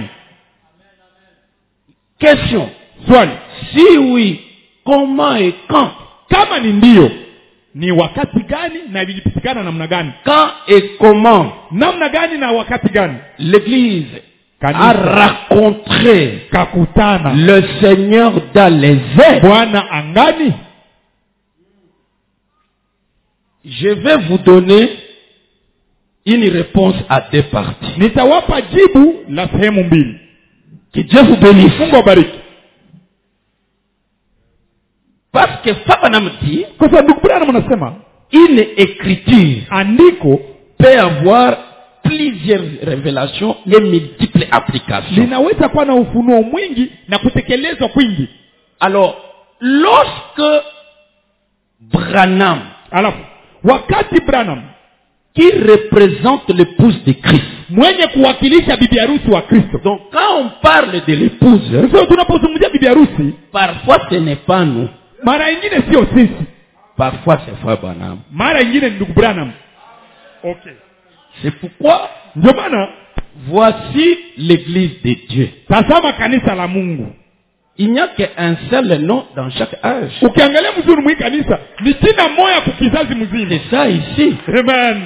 Question. Swali. Si oui, comment et quand? Kama ni ndio, ni wakati gani na vilipitikana namna gani? Quand et comment? Namna gani na wakati gani? L'église Kanisa a rencontré kakutana le Seigneur dans les airs. Bwana angani. Je vais vous donner une réponse à deux parties. Nitawapa jibu la sehemu mbili. Que Dieu vous bénisse. Mungu abariki. Parce que Fabanam dit, kwa sababu Bwana anasema une écriture andiko peut avoir plusieurs révélations et multiples applications. linaweza kuwa na ufunuo mwingi na kutekelezwa kwingi. Alors, lorsque Branham, alafu wakati Branham qui représente l'épouse de Christ, mwenye kuwakilisha bibi harusi wa Kristo. Donc quand on parle de l'épouse, so tunapozungumzia bibi harusi, parfois ce n'est pas nous, mara nyingine sio sisi, parfois c'est frère Branham, mara nyingine ni ndugu Branham. Okay. C'est pourquoi ndio maana voici l'église de Dieu. Tazama kanisa la Mungu. Il n'y a qu'un seul nom dans chaque âge. Ukiangalia mzuri mwi kanisa ni jina moja kwa kizazi mzima. C'est ça ici. Amen.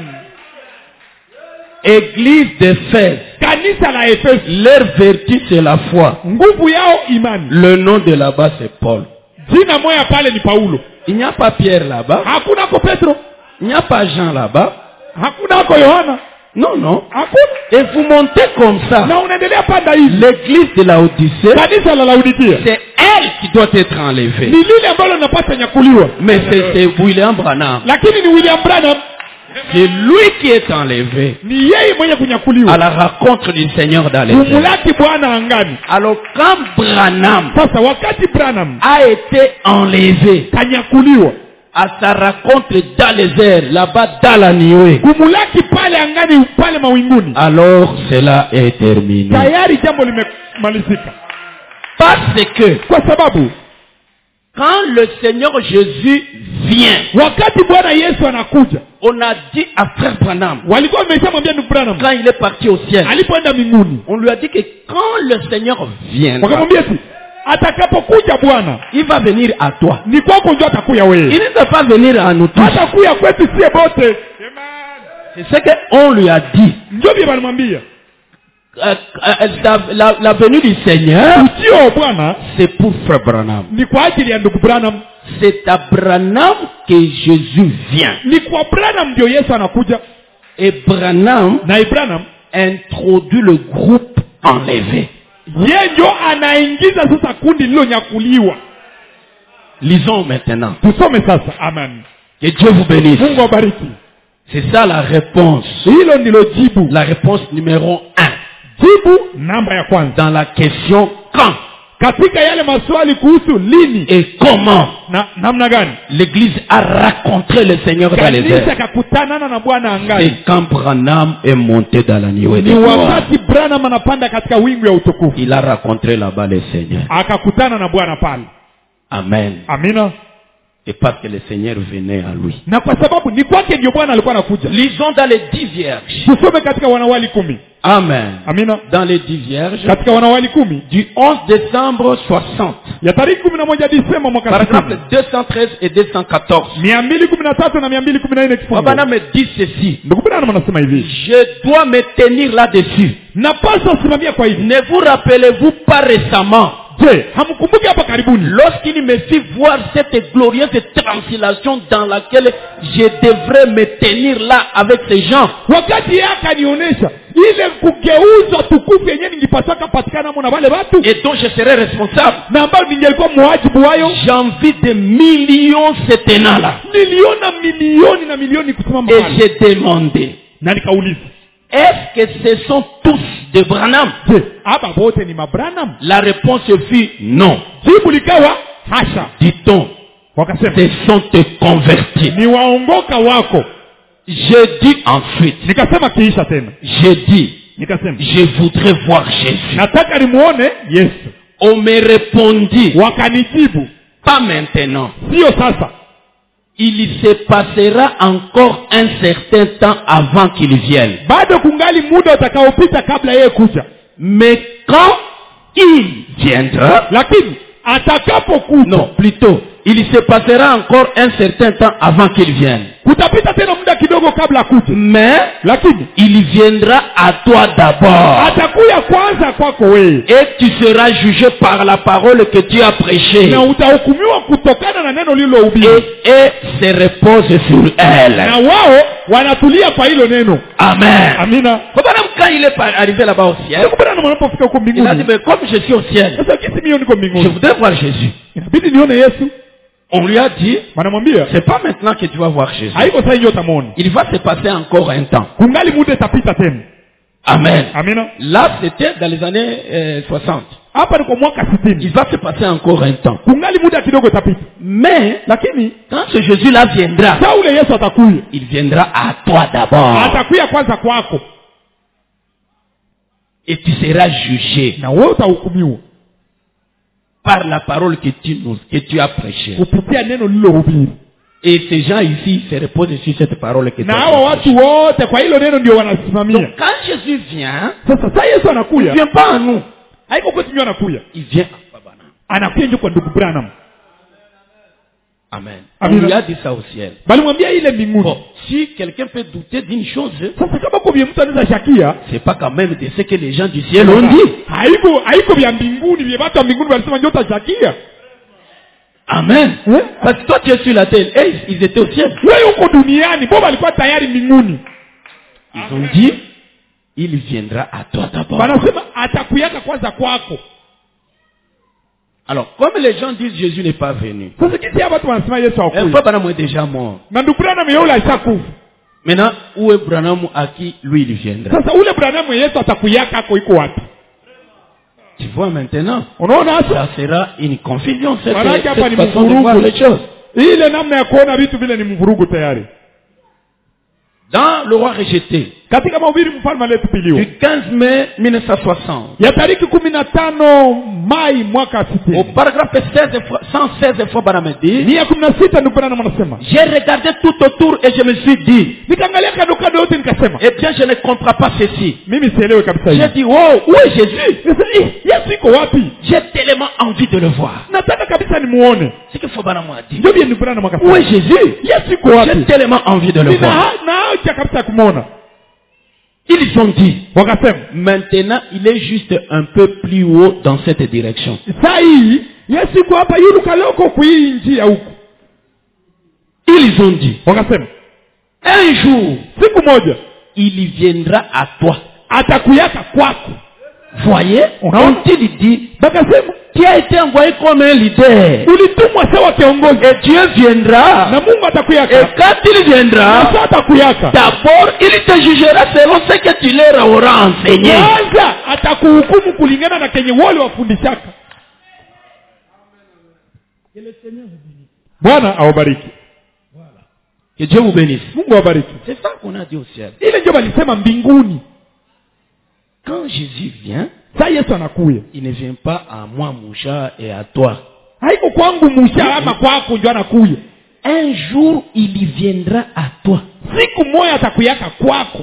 Église d'Éphèse. Kanisa la Efeso. Leur vertu c'est la foi. Nguvu yao imani. Le nom de là-bas c'est Paul. Jina moja pale ni Paulo. Il n'y a pas Pierre là-bas. Hakuna ko Petro. Il n'y a pas Jean là-bas. Hakuna ko Yohana. Non, non. Hakuna. Et vous montez comme ça. Na unaendelea panda hivi. L'église de Laodicée, kanisa la Laodikia, c'est elle qui doit être enlevée. Ni lile ambalo linapaswa nyakuliwa. Mais c'est, c'est William Branham. Lakini ni William Branham. C'est lui qui est enlevé Ni yeye mwenye kunyakuliwa. à la rencontre du Seigneur dans les airs. Kumulaki Bwana angani. Alors quand Branham sasa wakati Branham a été enlevé kanyakuliwa à sa rencontre dans les airs, là-bas dans la nuée, kumulaki pale angani pale mawinguni, alors cela est terminé. tayari jambo limemalizika. Parce que kwa sababu quand le Seigneur Jésus vient, wakati Bwana Yesu anakuja, on a dit à frère Branham, walikuwa wameshamwambia ndugu Branham quand il est parti au ciel, alipoenda mbinguni, on lui a dit que quand le Seigneur vient, wakamwambia si atakapokuja Bwana, il va venir à toi. ni kwako ndio atakuja wewe. Il ne va pas venir à nous tous. Atakuja kwetu sie bote. C'est ce qu'on lui a dit. Ndio bia balimwambia. Euh, euh, la, la, la venue du Seigneur, ujio Bwana c'est pour frère Branham. ni kwa ajili ya ndugu Branham. C'est à Branham que Jésus vient. Ni kwa Branham ndio Yesu anakuja. Et Branham na Branham introduit le groupe enlevé. Yeye ndio anaingiza sasa kundi lilonyakuliwa. Lisons maintenant. Tusome sasa. Amen. Que Dieu vous bénisse. Mungu abariki. C'est ça la réponse. Hilo ndilo jibu. La réponse numéro un. Jibu namba ya kwanza. Dans la question quand. Katika yale maswali kuhusu lini et comment na namna gani l'église a rencontré le Seigneur dans les airs. Kakutana na Bwana angani. C'est quand Branham est monté dans la nuée. Ni wakati Branham anapanda katika wingu ya utukufu. Il a rencontré là-bas le Seigneur. Akakutana na Bwana pale. Amen. Amina. Et parce que le Seigneur venait à lui. Na kwa sababu ni kwake ndio Bwana alikuwa anakuja. Lisons dans les dix vierges. Tusome katika wanawali kumi. Amen. Amina. Dans les dix vierges. Katika wanawali kumi. Du onze décembre soixante. Ya tarehe kumi na moja Disemba mwaka par exemple deux cent treize et deux cent quatorze. mia mbili kumi na tatu na mia mbili kumi na nne kifungo. Baba me dit ceci. Ndugu Branham anasema hivi. Je dois me tenir là-dessus. Napaswa kusimamia kwa hivi. Ne vous rappelez-vous pas récemment? Je, hamkumbuki hapa karibuni lorsqu'il me fit voir cette glorieuse translation dans laquelle je devrais me tenir là avec ces gens. Wakati yeye akanionyesha ile kugeuza tukufu yenyewe ningipaswa kupatikana na wale watu et dont je serais responsable. Na ambao ningelikuwa mwajibu wayo. J'envie de millions se tenant là. Niliona milioni na milioni kusimama pale. Et j'ai demandé. Na nikauliza. Est-ce que ce sont tous de Branham? Aba bote ni Branham? La réponse fut non. Jibu likawa hasha. Dit-on. Wakasema ce sont te convertis. Ni waongoka wako. J'ai dit ensuite. Nikasema kiisha tena. J'ai dit. Nikasema, je voudrais voir Jésus. nataka nimuone Yesu. On me répondit, Wakanijibu, pas maintenant. sio sasa. Il se passera encore un certain temps avant qu'il vienne. Bado kungali muda utakaopita kabla yeye kuja. Mais quand il viendra, Lakini atakapokuja, non, plutôt, il se passera encore un certain temps avant qu'il vienne. kutapita tena muda kidogo kabla kuja. Mais Lakini il viendra à toi d'abord. atakuya kwanza kwako wewe. Et tu seras jugé par la parole que tu as prêchée. Na utahukumiwa kutokana na neno lilohubiri. Et, et se repose sur elle. Na wao wanatulia kwa hilo neno. Amen. Amina. Quand il est arrivé là-bas au ciel, Kubana mnapofika huko il a dit, mbinguni. mais comme je suis au ciel, Sasa kisi mimi niko je mbinguni. voudrais voir Jésus. Inabidi nione Yesu. On lui a dit, Wanamwambia, c'est pas maintenant que tu vas voir Jésus. haiko sasa hiyo utamuona. Il va se passer encore un temps. Kungali muda itapita tena. Amen. Amina. Là, c'était dans les années euh, soixante. Hapa ni kwa mwaka Il sitini. va se passer encore un temps. Kungali muda kidogo itapita. Mais, Lakini quand ce Jésus-là viendra, sasa ule Yesu atakuja. il viendra à toi d'abord. Atakuya kwanza kwako. Et tu seras jugé Na wewe utahukumiwa par la parole que tu, nous, que tu as prêchée. kupitia neno lilohubiri. Et ces gens ici se reposent sur cette parole que tu Na as hao prêchée. watu wote kwa hilo neno ndio wanasimamia. Donc, quand Jésus vient, Sasa sasa Yesu il ne anakuya. vient pas à nous. Haiko kwetu ndio anakuya. Il vient à Baba Branham. Anakuja ndio kwa ndugu Branham. Amen. On Amina. lui a dit ça au ciel. Bali mwambia ile mbinguni. Bon, si quelqu'un peut douter d'une chose, Sasa kama kwa mtu anaweza shakia, c'est pas quand même de ce que les gens du ciel ont dit. haiko haiko vya mbinguni, vya watu wa mbinguni walisema ndio utashakia. Amen. Eh? Parce que toi tu es sur la terre. Et ils étaient au ciel. Wewe uko duniani, Baba alikuwa tayari mbinguni. Ils ont dit, il viendra à toi d'abord. Wanasema atakuyaka kwanza kwako. Alors, comme les gens disent Jésus n'est pas venu, Sasa kisi hapa watu wanasema Yesu un hakuja. fois Branham est déjà mort. Na ndugu Branham yeye alishakufa. Maintenant, où est Branham à qui lui il viendra? Sasa ule Branham Yesu atakuyaka ako iko wapi? Tu vois maintenant, Unaona hasa? ça sera une confusion, cette, Manake hapa cette ni façon de voir les mvurugu. choses. Ile namna ya kuona vitu vile ni mvurugu tayari. Dans le roi rejeté, Katika mahubiri mfalme aliyetupiliwa. du quinze mai mille neuf cent soixante, Ya tariki kumi na tano Mai mwaka au sitini. paragraphe seize fois- cent seize fois Branham dit, Mia kumi na sita ndugu Branham anasema. j'ai regardé tout autour et je me suis dit, Nikaangalia kando kando yote nikasema. eh bien je ne comprends pas ceci. Mimi sielewi kabisa J'ai hivi. dit, oh, où est Jésus? Sasa, eh, Yesu iko wapi? J'ai tellement envie de le voir. Nataka kabisa nimuone. C'est que Branham a dit, Ndio bien ndugu Branham où akasema. est Jésus? Yesu iko J'ai wapi? tellement envie de le Nina voir. na haja kabisa kumuona. Ils ont dit, Wakasema, maintenant il est juste un peu plus haut dans cette direction. saa hii Yesu iko hapa yuluka loko kuhii njia huko. Ils ont dit, Wakasema, un jour, siku moja il viendra à toi. atakuyaka kwako. Voyez, Unaona? ont-ils dit, Bakasema, tu as été envoyé comme un leader. ulitumwa sawa kiongozi. Et Dieu viendra. Na Mungu Et atakuyaka. quand il Na viendra, sasa atakuyaka. d'abord il te jugera selon ce que tu leur auras enseigné. Kwanza atakuhukumu kulingana na kenye wale wafundishaka. Bwana awabariki. Que Dieu vous bénisse. Mungu awabariki. C'est ça qu'on a dit au ciel. Ile ndio walisema mbinguni. Quand Jésus vient, Sasa Yesu anakuya. il ne vient pas à moi, Moucha, et à toi. Haiko kwangu musha ama kwako ndio anakuya. Un jour, il viendra à toi. Siku moja atakuyaka kwako.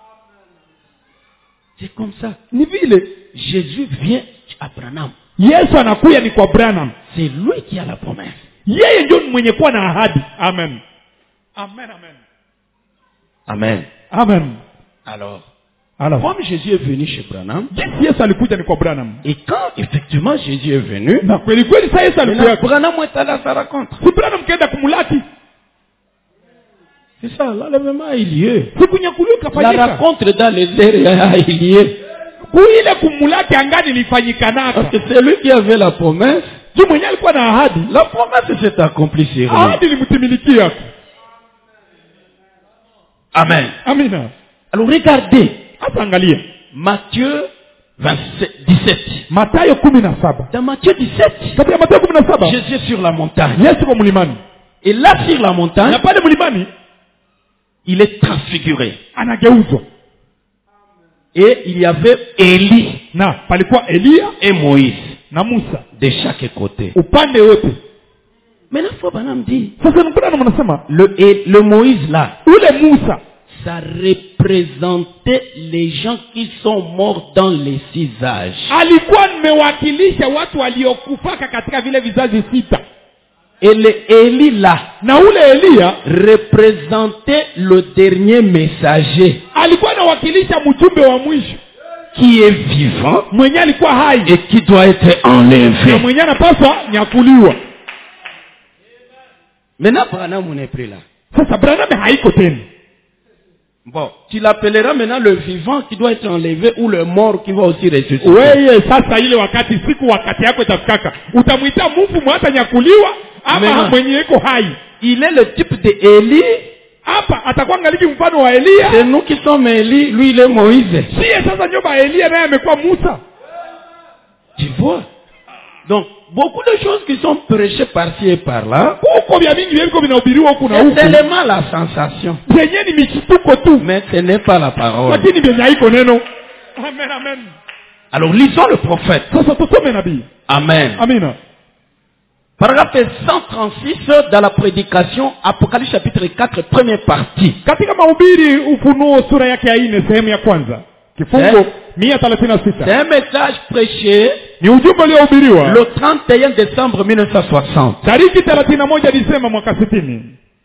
C'est comme ça. Ni vile Jésus vient à Branham. Yesu anakuya ni kwa Branham. C'est lui qui a la promesse. Yeye ndio mwenye kuwa na ahadi. Amen. Amen, amen. Amen. Amen. Alors, Alors, comme Jésus est venu chez Branham, jinsi Yesu alikuja ni kwa Branham. et quand effectivement Jésus est venu, Na kweli kweli sasa Yesu maintenant, alikuja. Branham est allé à sa rencontre. Si Branham kaenda kumulaki, C'est ça, l'enlèvement a eu lieu. sikunyakuliwa La kafanyika. rencontre dans les airs a eu lieu. Kuile kumulaki angani ilifanyika naka. Parce que c'est lui qui avait la promesse. Juu mwenye alikuwa na ahadi. La promesse s'est accomplie sur lui. Ahadi ilimtimilikia. Amen. Amina. Alors regardez, Hata angalia. Matthieu vingt-sept, dix-sept. Mathayo kumi na saba. Dans Matthieu dix-sept, Katika Mathayo kumi na saba. Jésus est sur la montagne. Yesu kwa mlimani. Et là sur la montagne, Na pale mlimani il est transfiguré. anageuzwa. Et il y avait Élie na palikuwa Elia et Moïse na Musa de chaque côté. upande wote. Maintenant, faut Branham dit, Sasa mkutano mnasema le, et le Moïse là, ule Musa ça représentait les gens qui sont morts dans les six âges. alikuwa nimewakilisha watu waliokufaka katika vile vizazi sita. Et le Élie là, na ule Elia représentait le dernier messager alikuwa anawakilisha mjumbe wa mwisho qui est vivant mwenye alikuwa hai et qui doit être na enlevé. mwenye anapaswa nyakuliwa. Maintenant, Branham n'est plus là. Sasa Branham haiko tena. Bon, tu l'appelleras maintenant le vivant qui doit être enlevé ou le mort qui va aussi ressusciter. Weye sasa ile wakati siku wakati yako itafikaka utamuita mfu mwata nyakuliwa ama Mena. mwenye iko hai. Il est le type de Élie. Hapa atakuwa ngaliki mfano wa Elia. C'est nous qui sommes Élie, lui il est Moïse. Sie sasa nyoba Elia naye amekuwa Musa. Tu vois? Donc, beaucoup de choses qui sont prêchées par-ci et par-là, Kuko vya mingi viko vinahubiriwa huku na c'est huku. seulement la sensation. Zenye ni michituko tu. Mais ce n'est pas la parole. Lakini vyenye haiko neno. Amen, amen. Alors, lisons le prophète. Sasa tusome nabii. Amen. Amina. Paragraphe cent trente-six dans la prédication, Apocalypse chapitre quatre, première partie. Katika mahubiri Ufunuo sura yake ya nne sehemu ya kwanza. Kifungo Eh? mia thelathini na C'est sita. un message prêché Ni ujumbe uliohubiriwa le trente et un décembre mille neuf cent soixante. tariki thelathini na moja Disemba mwaka sitini.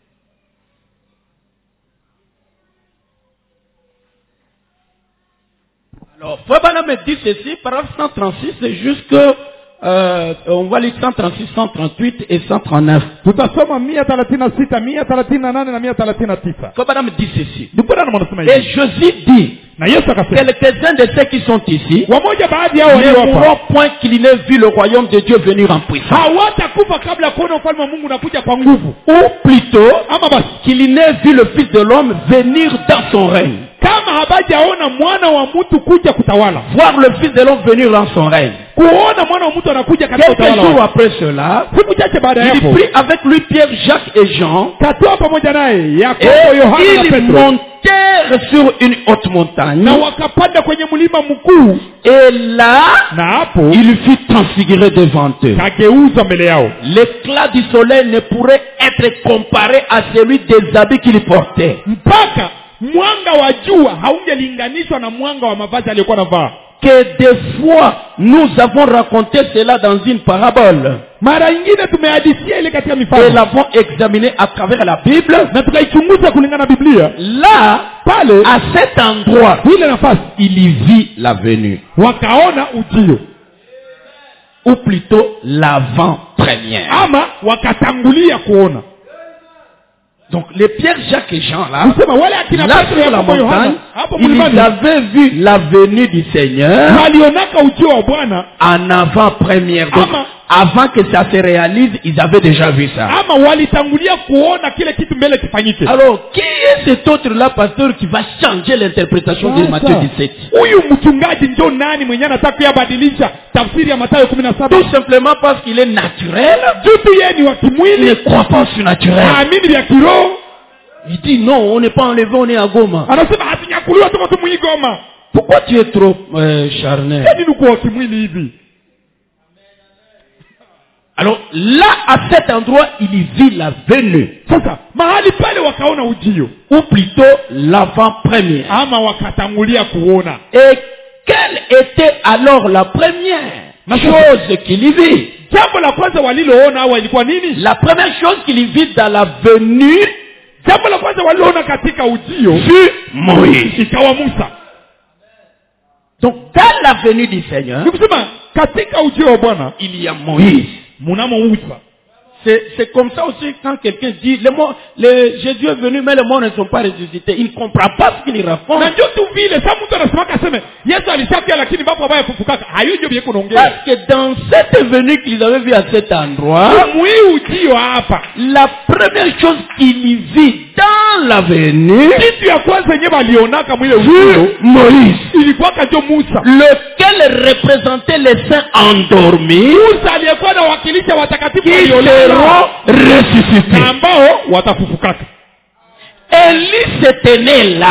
Alors, Frère Branham me dit ceci, paragraphe cent trente-six, c'est juste que, euh, on va lire cent trente-six, cent trente-huit et cent trente-neuf. Tutasoma mia thelathini na sita, mia thelathini na nane na mia thelathini na tisa. Frère Branham me dit ceci. Ndipo nani mnasema Et hivi? Jésus dit, Na Yesu akasema, quelques-uns de ceux qui sont ici wamoja baadhi yao walio ne hapa mourront point qu'il n'ait vu le royaume de Dieu venir en puissance. hawatakufa kabla kuona ufalme wa Mungu unakuja kwa nguvu. Ou plutôt, Ama basi qu'il n'ait vu le Fils de l'homme venir dans son règne. kama habajaona mwana wa mtu kuja kutawala, Voir le Fils de l'homme venir dans son règne. kuona mwana wa mtu anakuja katika Quelques utawala jours wake. après cela, Siku chache baada ya il hapo prit avec lui Pierre, Jacques et Jean, katoa pamoja naye Yakobo, et Yohana na ils Petro, montèrent sur une haute montagne. na wakapanda kwenye mlima mkuu, Et là, na hapo il fut transfiguré devant eux. kageuza mbele yao. L'éclat du soleil ne pourrait être comparé à celui des habits qu'il portait. Mpaka mwanga wa jua haungelinganishwa na mwanga wa mavazi aliyokuwa anavaa. Que des fois, nous avons raconté cela dans une parabole. Mara nyingine tumehadithia ile katika Et mifano l'avons examiné à travers la Bible. na tukaichunguza kulingana na Biblia. Là, Pale à cet endroit, ile nafasi il y vit la venue. wakaona ujio, Ou plutôt l'avant-première. ama wakatangulia kuona. Donc les Pierre, Jacques et Jean là, Kusema wale akina là Petro, sur la Yakobo, Yohana montagne, hapo ils mlimani avaient vu la venue du Seigneur walionaka ujio wa Bwana, en avant-première. Donc, Ama. avant que ça se réalise, ils avaient déjà vu ça. ama walitangulia kuona kile kitu mbele kifanyike. Alors, qui est cet autre-là, pasteur, qui va changer l'interprétation de Sasa, Matthieu dix-sept? huyu mchungaji ndio nani mwenye anataka kuyabadilisha tafsiri ya Mathayo kumi na saba? Tout simplement parce qu'il est naturel, Juu tu yeye ni wa il ne kimwili, croit pas au surnaturel. haamini vya kiroho, Il dit non, on n'est pas enlevé, on est à Goma. anasema hatunyakuliwa tuko tu Mwigoma. Pourquoi tu es trop euh, charnel? Yaani ni kwa kimwili hivi. Alors là, à cet endroit, il y vit la venue. Sasa mahali pale wakaona ujio, Ou plutôt l'avant-première. ama wakatangulia kuona. Et quelle était alors la première chose qu'il y vit? Jambo la kwanza waliloona hawa ilikuwa nini? La première chose qu'il y vit dans la venue Jambo la kwanza waliloona katika ujio fut Moïse. ikawa Musa. Donc dans la venue du Seigneur, Ni kusema katika ujio wa Bwana il y a Moïse. mnamo Musa. C'est, c'est comme ça aussi quand quelqu'un dit, les morts, les, Jésus est venu, mais les morts ne sont pas ressuscités. Il ne comprend pas ce qu'il raconte. Na ndio tu vile sasa mtu anasema kaseme Yesu alishafia lakini bapo ambaye fufukaka. Hayo ndio biko naongea. Parce que dans cette venue qu'ils avaient vue à cet endroit, Mwi ujio hapa. la première chose qu'il y vit dans la venue Kitu ya kwanza yenyewe walionaka mwile fut ujio Moïse, ilikuwa kajo Musa. lequel représentait les saints endormis Musa aliyekuwa anawakilisha watakatifu qui waliolala seront ressuscités. na ambao watafufukaka. Élie se tenait là.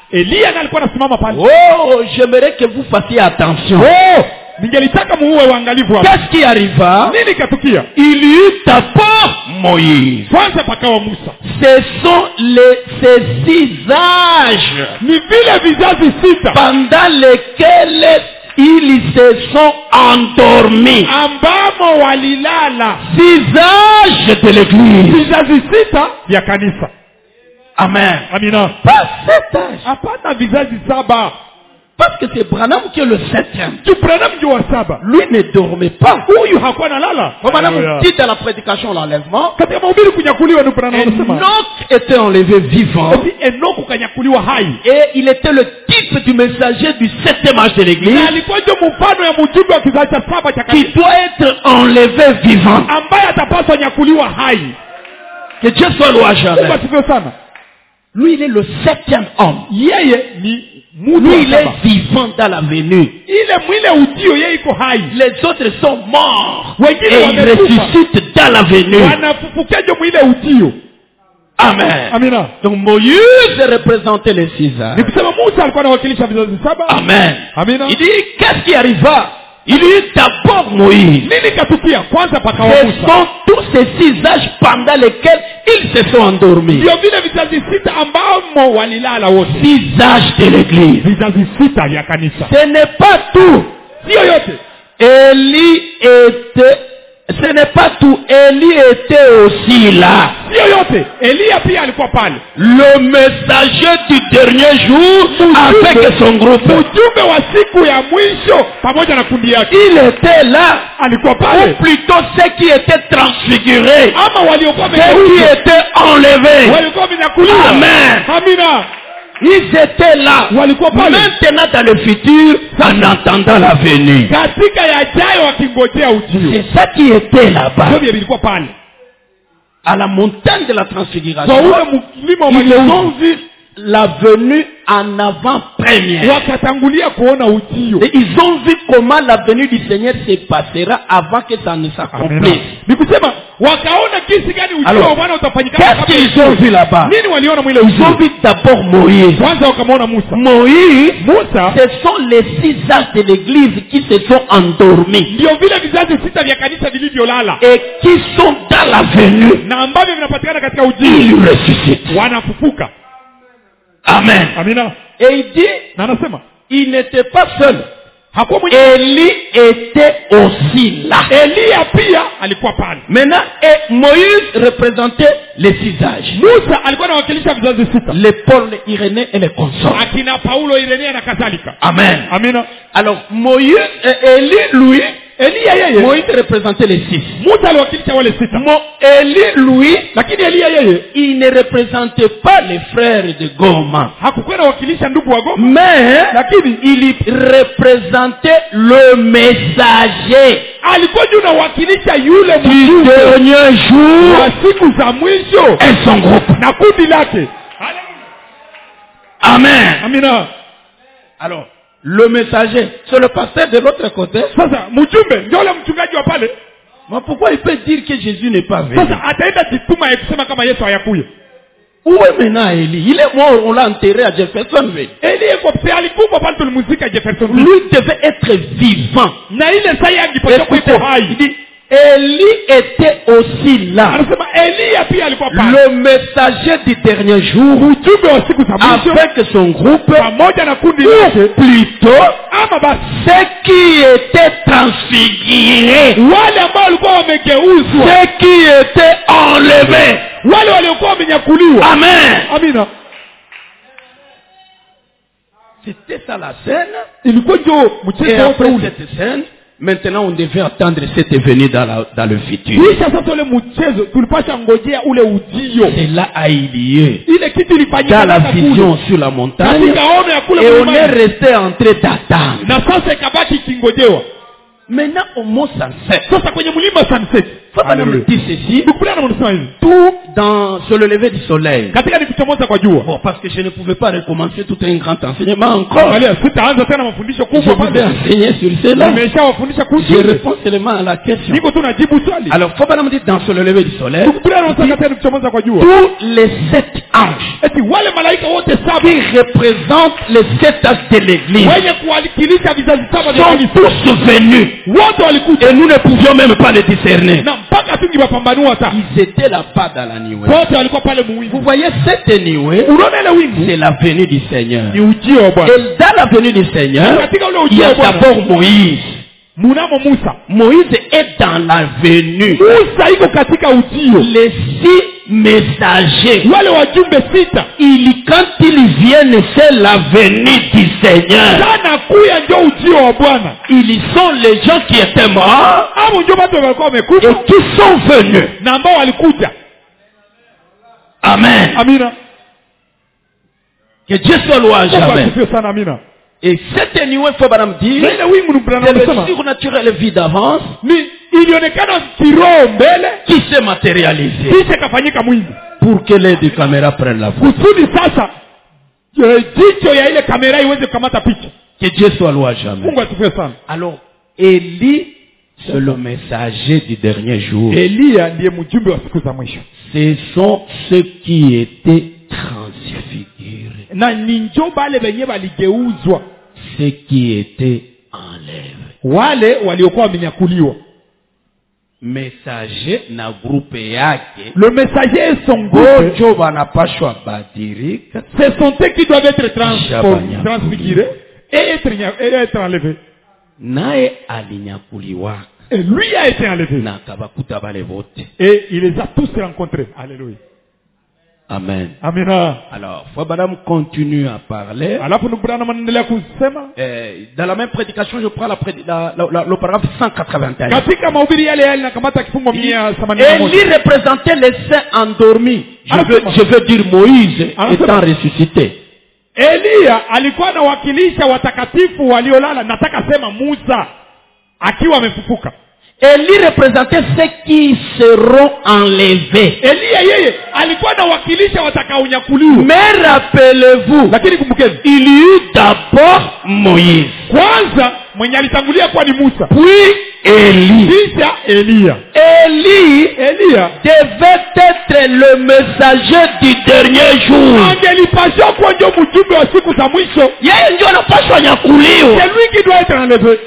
Eliya na alikuwa anasimama pale. Oh, j'aimerais que vous fassiez attention. Oh, ningelitaka muue waangalifu hapo. Qu'est-ce qui arriva? Nini katukia? Il y eut d'abord Moïse. Kwanza pakawa Musa. Ce sont les ces six âges. Ni vile vizazi sita Pendant lesquels ils se sont endormis. ambamo walilala. Six âges de l'église. Vizazi sita vya kanisa. Amen. Amina. Pas sept âges. Hapana vizazi saba. Parce que c'est Branham qui est le septième. Tu Branham ndio wa saba. Lui ne dormait pas. Huyu hakuwa nalala. Comme Branham dit dans la prédication l'enlèvement. Katika mahubiri kunyakuliwa ni Branham anasema. Enoch était enlevé vivant. Eti Enoch kanyakuliwa hai. Et il était le type du messager du septième âge de l'église. Na alikuwa ndio mfano ya mjumbe wa kizazi cha saba cha Qui kanisa. doit être enlevé vivant. Ambaye atapaswa nyakuliwa hai. Que Dieu soit loué jamais. Basifiwe sana. Lui il est le septième homme. Yeye ni mtu Lui wa il est saba. vivant dans la venue. Ile mwile ujio yeye iko hai. Les autres sont morts. Wengine Et ils wamekufa. ressuscitent dans la venue. Wanafufukaje mwile ujio? Amen. Amina. Donc Moïse représentait les six âges. Ni kusema Musa alikuwa anawakilisha vizazi saba. Amen. Amina. Il dit, qu'est-ce qui arriva? Il y eut d'abord Moïse. Nini katukia? Kwanza pakawa Ce Musa. sont tous ces six âges pendant lesquels ils se sont endormis. Ndio vile vizazi sita ambao walilala wote. Six âges de l'église. Vizazi sita vya kanisa. Ce n'est pas tout. Sio yote. Élie était, ce n'est pas tout. Élie était aussi là. Sio yote. Eliya pia alikuwa pale. Le messager du dernier jour avec son groupe. Mjumbe wa siku ya mwisho pamoja na kundi yake. Il était là. Alikuwa Ou pale. plutôt ceux qui étaient transfigurés. Ama waliokuwa Ceux qui wamegeuzwa. étaient enlevés. Walikuwa wamenyakuliwa. Amen. Amina. Ils étaient là. Walikuwa pale. Maintenant dans le futur, en attendant la venue. Katika yajayo wakingojea ujio. C'est ça qui était là-bas. Ndio vilikuwa pale. À la montagne de la Kwa transfiguration, ule mlima wa ils ont mageuzi vu la venue en avant-première. wakatangulia kuona ujio. Et ils ont vu comment la venue du Seigneur se passera avant que ça ne s'accomplisse. Ni kusema wakaona jinsi gani ujio Alors, wa Bwana utafanyika. qu'est-ce qu'ils ont vu là-bas? Nini waliona mwile Ils ont ujio? vu d'abord Moïse. Kwanza wakamwona Musa. Moïse, Musa ce sont les six âges de l'église qui se sont endormis ndio vile vizazi sita vya kanisa vilivyolala et qui sont dans la venue. na ambavyo vinapatikana katika Ils ujio, ressuscitent. wanafufuka. Amen. Amina. Et il dit, Na anasema il n'était pas seul. hakuwa mwenye. Élie était aussi là. Eliya pia alikuwa pale. Maintenant, et Moïse représentait les six âges. Musa alikuwa anawakilisha vizazi sita. Les Paul, les Irénée et les consorts. Akina Paulo, Irenea na kadhalika. Amen. Amina. Alors, Moïse et Élie, lui, Eliya yeye, Moïse représentait les six. Musa aliwakilisha wale sita. Mo, Élie, lui, Lakini Eliya yeye il ne représentait pas les frères de Goma. hakukuwa anawakilisha ndugu wa Goma, Mais, lakini il représentait le messager alikuwa juu nawakilisha yule du mjumbe dernier jour wa siku za mwisho et son groupe. na kundi lake. Amen. Amina. Alors, le messager, c'est le pasteur de l'autre côté. Sasa mjumbe ndio yule mchungaji wa pale. Mais pourquoi il peut dire que Jésus n'est pas venu? Sasa ataenda jituma ya kusema kama Yesu hayakuja. Où est maintenant Élie? Il est mort, on l'a enterré à Jeffersonville. Eliya iko pale, alikufa pale tulimuzika Jefferson. Lui devait être vivant. Na ile saa yangi pote Écoutez, kuiko hai. il dit, Élie était aussi là. Anasema Eliya pia alikuwa pale. Le messager du dernier jour, Mjumbe wa siku za mwisho avec son groupe, pamoja na kundi ou lake, plutôt, ama basi ceux qui étaient transfigurés, wale ambao walikuwa wamegeuzwa, ceux qui étaient enlevés. wale waliokuwa wamenyakuliwa. Amen. Amina. C'était ça la scène. Ilikuwa ndio Et mchezo wote après ule. cette scène, maintenant on devait attendre cette venue dans, la, dans le futur. Kisha sasa ule mchezo tulipasha ngojea ule ujio. Cela a eu lieu Ile kitu ilifanyika dans la sasa kule. vision sur la montagne. Katika ono ya kule Et on est mlimani. resté en train d'attendre. Na sasa ikabaki ikingojewa. Maintenant au mont Sunset. Sasa kwenye mlima Sunset. Faut me dire ceci. Biblia inasema hivi. Tout dans sur le lever du soleil. Katika nikichomoza kwa jua. Bon, parce que je ne pouvais pas recommencer tout un grand enseignement encore. Angalia, sitaanza tena mafundisho Je kubwa voulais bado. enseigner sur cela. Nimeshawafundisha Je kuhusu. réponds seulement à la question. Niko tu najibu swali. Alors, faut pas me dire dans sur le lever du soleil. Biblia inasema katika nikichomoza kwa jua. Tous les sept anges eti wale malaika wote saba qui représentent les sept âges de l'église wenye kuwakilisha vizazi saba vya sont kanisa tous venus wote walikuja et nous ne pouvions même pas les discerner. na mpaka tungewapambanua hata Ils étaient là-bas dans la nuée. wote walikuwa pale muwingu. Vous voyez cette nuée, Unaona ile wingu c'est la venue du Seigneur. ni ujio wa Bwana. Et dans la venue du Seigneur, Katika ule il y ujio a wa Bwana d'abord Moïse. munamo Musa. Moïse est dans la venue. Musa iko katika ujio. Les six messagers, Wale wajumbe sita ils, quand ils viennent, c'est la venue du Seigneur. sana kuya ndio ujio wa Bwana. Ils sont les gens qui étaient morts Hapo ndio watu walikuwa wamekufa et qui sont venus. na ambao walikuja. Amen. Amina. Que Dieu soit loué jamais. Asifiwe sana amina. Et cette nuée, faut pas me dire, Na ile wingu ni Bwana c'est anasema le surnaturel vu d'avance ni ilionekana kiroho mbele qui s'est matérialisé. kisha kafanyika mwingi. Pour que les deux caméras prennent la photo. Kusudi sasa eh, jicho ya ile kamera iweze kukamata picha. Que Dieu soit loué jamais. Mungu asifiwe sana. Alors, Élie, c'est le messager du dernier jour. Elia ndiye mjumbe wa siku za mwisho. Ce sont ceux qui étaient transfigurés. Na ni njoo bale wenye waligeuzwa, Ceux qui étaient enlevés. wale waliokuwa wamenyakuliwa. Messager na groupe yake. Le messager et son groupe, Bojo banapashwa badirika. ce sont eux qui doivent être transformés, Shabanya. transfigurés et être, nya- et être enlevés. Naye alinyakuliwa. Et lui a été enlevé. Na kabakuta bale vote. Et il les a tous rencontrés. Alléluia. Amen. Amina. Alors, Frère Branham continue à parler. Alafu ndugu Branham anaendelea kusema Euh, dans la même prédication, je prends la, prédi- la, la, la- le paragraphe cent quatre-vingt-un. katika mahubiri yale yale nakamata kifungo mia themanini na moja. Élie représentait les saints endormis. Je Ah, veux, c'est je veux dire Moïse Ah, c'est étant bon. ressuscité. Elia alikuwa anawakilisha watakatifu waliolala. Nataka sema Musa akiwa amefufuka. Élie représentait ceux qui seront enlevés. Elia yeye alikuwa anawakilisha watakaonyakuliwa. Mais rappelez-vous, Lakini kumbukeni, il y eut d'abord Moïse, kwanza mwenye alitangulia kuwa ni Musa, puis Élie. kisha Elia. Élie Elia devait être le messager du dernier jour. angelipaswa kuwa ndio mjumbe wa siku za mwisho. Yeye ndio anapaswa nyakuliwa. C'est lui qui doit être enlevé.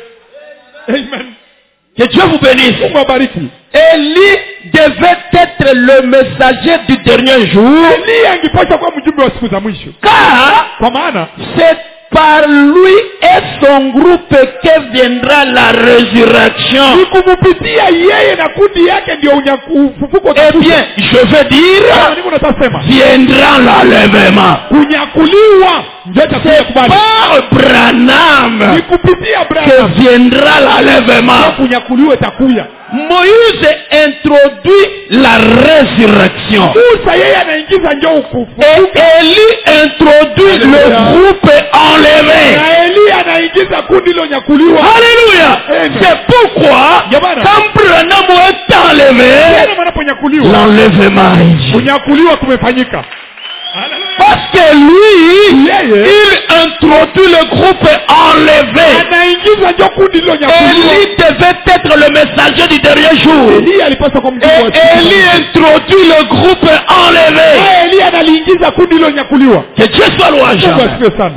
Amen. Que Dieu vous bénisse. Mungu abariki. Élie devait être le messager du dernier jour, Elia angepaswa kuwa mjumbe wa siku za mwisho, car kwa maana c'est par lui et son groupe que viendra la résurrection. ni kumpitia yeye na kundi yake ndio unyaku- ufufuko Eh utakuja. bien, je veux dire, Sawa, niko natasema viendra l'enlèvement. kunyakuliwa ndio itakuja C'est kubali. par Branham Ni kupitia que Branham viendra ndio l'enlèvement. kunyakuliwa itakuja. Moïse introduit la résurrection. Musa yeye anaingiza njoo ukufu. Et Élie introduit le groupe enlevé. Na Elia anaingiza kundi lilonyakuliwa. Alléluia. Amen. C'est pourquoi, Yabana. quand Branham est enlevé, Tena wanaponyakuliwa, l'enlèvement est dit. kunyakuliwa kumefanyika. Haleluya. Parce que lui, Yeye il introduit le groupe enlevé. anaingiza njoo kundi lilonyakuliwa. Élie devait être le messager du dernier jour. Elia alipaswa kwa mjumbe wa Et siku za Élie mwisho. introduit le groupe enlevé. Na Elia analiingiza kundi lilonyakuliwa. Que Dieu soit loué. Mungu jamais. asifiwe sana.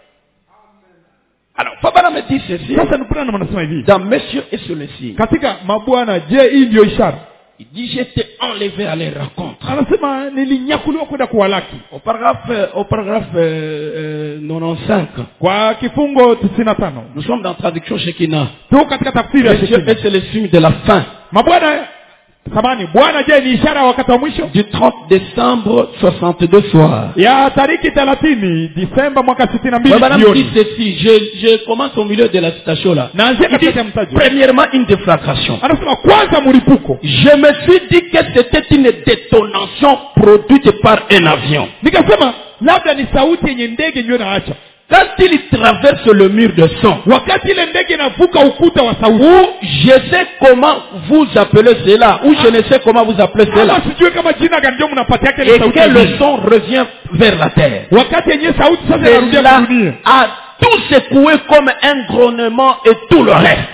Alors, Papa me dit ceci. Sasa ndugu Branham anasema hivi. Dans Messieurs et sur les signes. Katika mabwana, je, hii ndio ishara? Il dit, j'étais enlevé à les rencontres. Anasema nilinyakuliwa kwenda kuwalaki. Au paragraphe, euh, au paragraphe euh, euh, quatre-vingt-quinze, Kwa kifungo tisini na tano. nous sommes dans traduction Shekinah. Tuko katika tafsiri ya Messieurs, Shekina. et c'est le signe de la fin. Mabwana, samani, bwana je ni ishara ya wakati wa mwisho? Du trente décembre soixante-deux soir. Ya tariki thelathini Disemba mwaka sitini na mbili Madame dit jioni. ceci, je, je commence au milieu de la citation là. Naanzia Il dit, katika mtajo. premièrement, une déflagration. Anasema kwanza mlipuko. Je me suis dit que c'était une détonation produite par un avion. Nikasema labda ni sauti yenye ndege ndio naacha. Quand il traverse le mur de son, Wakati ile ndege inavuka ukuta wa sauti. ou je sais comment vous appelez cela, ou je ne sais comment vous appelez cela, Kama sijui kama jina gani ndio mnapatia et ile sauti. que le son revient vers la terre. Wakati yenye sauti sasa inarudia Cela dunia. a tout secouer comme un grognement et tout le reste.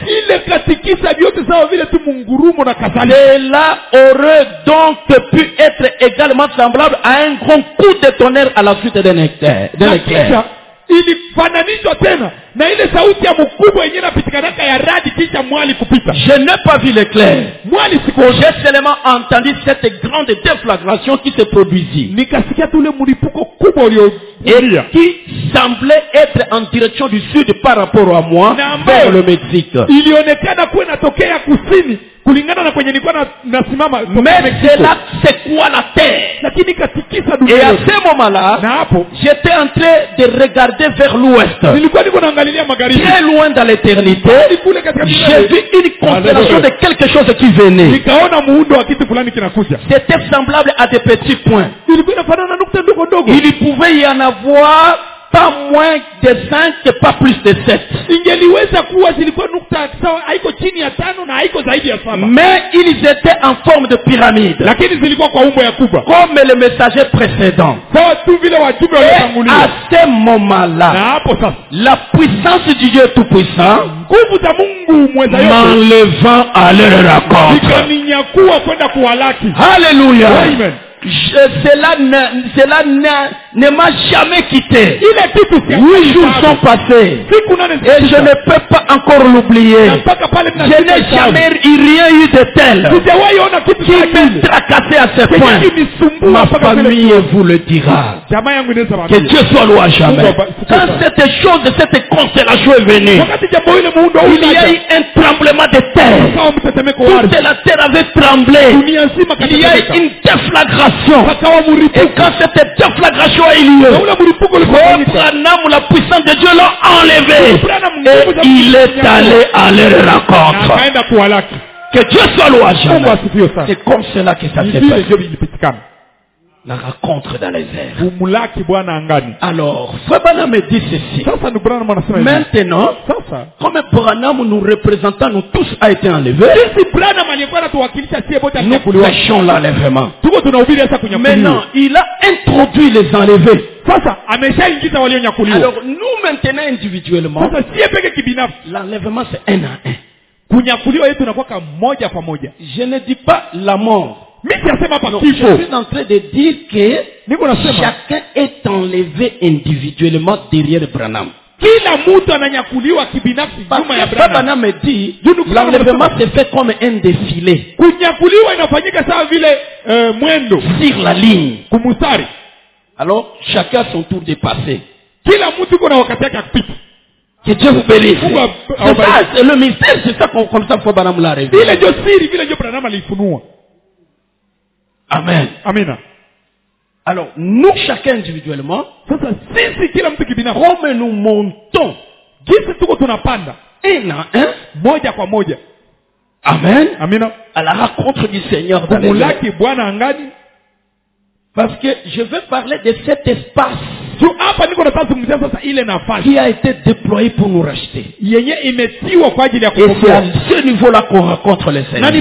Cela aurait donc pu être également semblable à un grand coup de tonnerre à la suite d'un éclair. ilifananishwa tena na ile sauti ya mkubwa yenyewe inapitikanaka ya radi kisha mwali kupita. Je n'ai pas vu l'éclair. Mwali sikuona. J'ai seulement entendu cette grande déflagration qui se produisit. Nikasikia tu ule mlipuko kubwa ulio et qui semblait être en direction du sud par rapport à moi vers le Mexique. Ilionekana kuwa inatokea kusini kulingana na kwenye nilikuwa nasimama. Mais cela c'est quoi la terre? Lakini katikisa dunia. Et à ce moment-là, j'étais en train de regarder vers l'ouest. Nilikuwa niko naangalia magharibi. Très loin dans l'éternité. J'ai vu une constellation de quelque chose qui venait. Nikaona muundo wa kitu fulani kinakuja. C'était semblable à des petits points. Ilikuwa inafanana na nukta ndogo ndogo. Il pouvait y en avoir pas moins de cinq et pas plus de sept. Ingeliweza kuwa zilikuwa nukta sawa, haiko chini ya tano na haiko zaidi ya saba. Mais ils étaient en forme de pyramide. Lakini zilikuwa kwa umbo ya kubwa. Comme le messager précédent. Sawa tu vile wajumbe waliotangulia. À ce moment-là, na hapo sasa, la puissance du Dieu tout-puissant, nguvu za Mungu mweza yote, m'enlevant à leur rencontre. Ikaninyakuwa kwenda kuwalaki. Hallelujah. Amen. Je, cela ne, cela ne, ne m'a jamais quitté. Huit jours sont passés et je ne peux pas encore l'oublier. Je n'ai jamais rien eu de tel qui me tracassait à ce point. Ma famille vous le dira. Que Dieu soit loué à jamais. Quand cette chose, cette constellation est venue, il y a eu un tremblement de terre. Toute la terre avait tremblé. Il y a eu une déflagration. Et quand cette déflagration a eu lieu, la puissance de Dieu l'a enlevé et il est allé à leur rencontre. Que Dieu soit loué. C'est comme cela que ça s'est passé. La rencontre dans les airs. Alors, Frère Branham me dit ceci. Maintenant, comme Branham nous représentant, nous tous a été enlevés, nous prêchons l'enlèvement. Maintenant, il a introduit les enlevés. Alors, nous maintenant individuellement, l'enlèvement c'est un à un. Je ne dis pas la mort. Non, je suis en train de dire que chacun est enlevé individuellement derrière Branham. Parce que Branham me dit, l'enlèvement se fait comme un défilé sur la ligne. Alors chacun a son tour de passer. Que Dieu vous bénisse. C'est ça, c'est le mystère, c'est ça comme, comme ça que Branham l'a révélé. Amen. Amina. Alors, nous chacun individuellement, comme nous montons un à un, moja kwa moja. Amen. Amina. À la rencontre du Seigneur dans les airs. Parce que je veux parler de cet espace qui a été déployé pour nous racheter. Et c'est à ce niveau-là qu'on rencontre le Seigneur.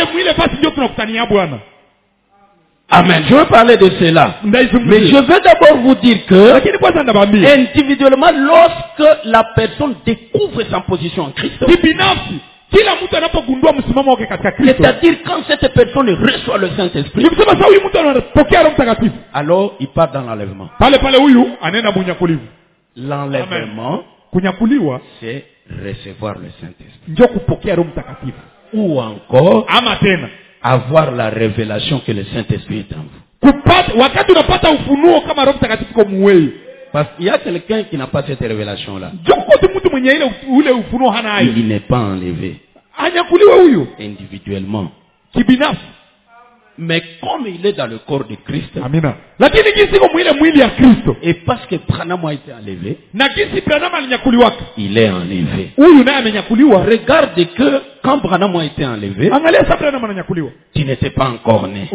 Amen. Je veux parler de cela. Mais je veux d'abord vous dire que individuellement, lorsque la personne découvre sa position en Christ, c'est-à-dire quand cette personne reçoit le Saint-Esprit, alors il part dans l'enlèvement. L'enlèvement, c'est recevoir le Saint-Esprit. Ou encore avoir la révélation que le Saint-Esprit est en vous. Parce qu'il y a quelqu'un qui n'a pas cette révélation-là. Il n'est pas enlevé individuellement. Mais comme il est dans le corps de Christ, et parce que Branham a été enlevé, il est enlevé. Regarde que quand Branham a été enlevé, tu n'étais pas encore né.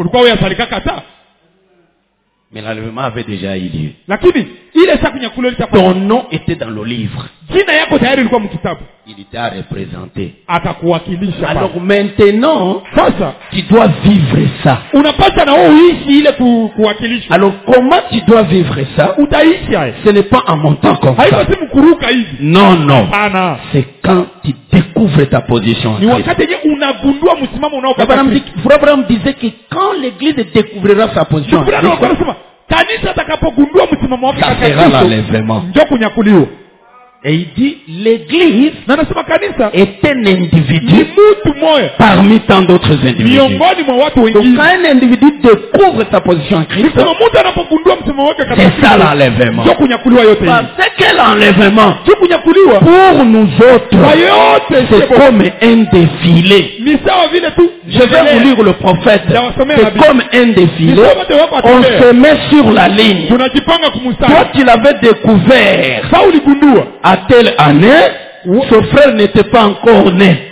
Mais l'enlèvement avait déjà eu lieu. Ton nom était dans le livre. jina yako tayari ilikuwa mkitabu. Il t'a représenté. Akakuwakilisha. Alors maintenant, sasa tu dois vivre ça. Unapaswa na wewe uishi ile ku, kuwakilishwa. Alors comment tu dois vivre ça? Utaishi haya. Ce n'est pas en montant comme ça. Haiko si mkuruka hivi. Non, non. Hapana. C'est quand tu découvres ta position. Ni wakati yenyewe unagundua msimamo unaokata. Abraham disait que quand l'église découvrira sa position, kanisa atakapogundua msimamo wake ça sera l'enlèvement. Ndio kunyakuliwa. Et il dit, l'église est un individu parmi tant d'autres individus. Donc quand un individu découvre sa position en Christ, c'est ça l'enlèvement. Parce que l'enlèvement, pour nous autres, c'est comme un défilé. Je vais vous lire le prophète. C'est comme un défilé. On se met sur la ligne. Toi, tu l'avais découvert à telle année, ce frère n'était pas encore né.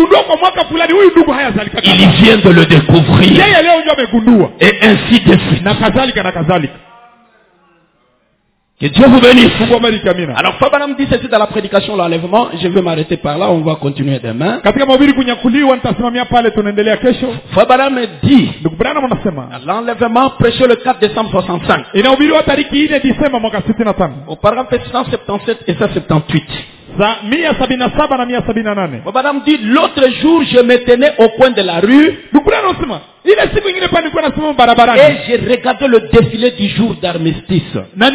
Il vient de le découvrir. Et ainsi de suite. Que Dieu vous bénisse. Alors, Fabanam dit ceci dans la prédication, l'enlèvement. Je vais m'arrêter par là, on va continuer demain. Fabanam dit, l'enlèvement prêché le quatre décembre soixante-cinq. Au paragraphe cent soixante-dix-sept et cent soixante-dix-huit. Fabanam dit, l'autre jour, je me tenais au coin de la rue. Et j'ai regardé le défilé du jour d'armistice.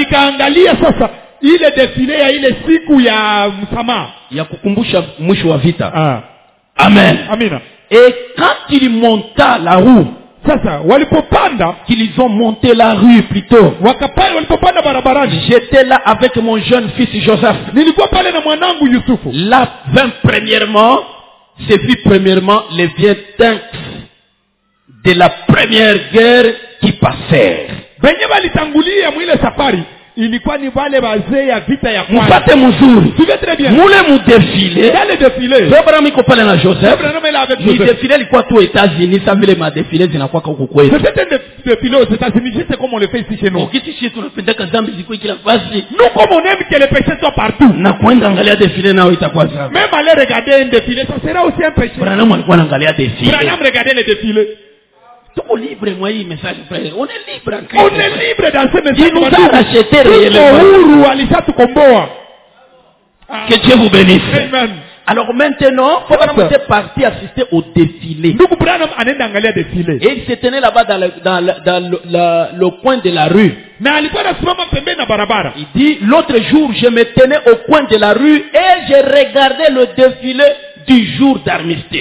Ile défilé ya ile siku ya msamaha ya kukumbusha mwisho wa vita. Ah. Amen. Amina. Et quand il monta la rue, sasa walipopanda, qu'ils ont monté la rue plutôt, wakapanda walipopanda barabarani, j'étais là avec mon jeune fils Joseph. Nilikuwa pale na mwanangu Yusufu. Là, vingt premièrement, c'est vu premièrement les vieux tanks de la première guerre qui passèrent. Benye balitangulia mwile safari ilikuwa ni wale wazee ya vita ya kwanza. Mfate mzuri. Suivez très bien. Mule mu défilé. Dans le défilé. Abraham iko pale na Joseph. Abraham est là avec Joseph. Ni défilé ilikuwa tu États-Unis, ça vile ma défilé zinakuwa huko kwetu. C'était un défilé aux États-Unis, c'est comme on le fait ici chez nous. Ukiti chez tu unapenda kazambi ziko kila fasi. Nous comme on aime que les péchés soient partout. Na kwenda angalia défilé nao itakuwa sawa. Même aller regarder un défilé, ça sera aussi un péché. Abraham alikuwa anaangalia défilé. Abraham regardait le défilé. Tuko libre moi hii message frère. On est libre en Christ. On est libre dans ce message. Il nous a racheté réellement. Que Dieu vous bénisse. Amen. Alors maintenant, Abraham était parti assister au défilé. Et il se tenait là-bas dans le, dans le, dans le, la, le coin de la rue. Il dit, l'autre jour, je me tenais au coin de la rue et je regardais le défilé du jour d'armistice.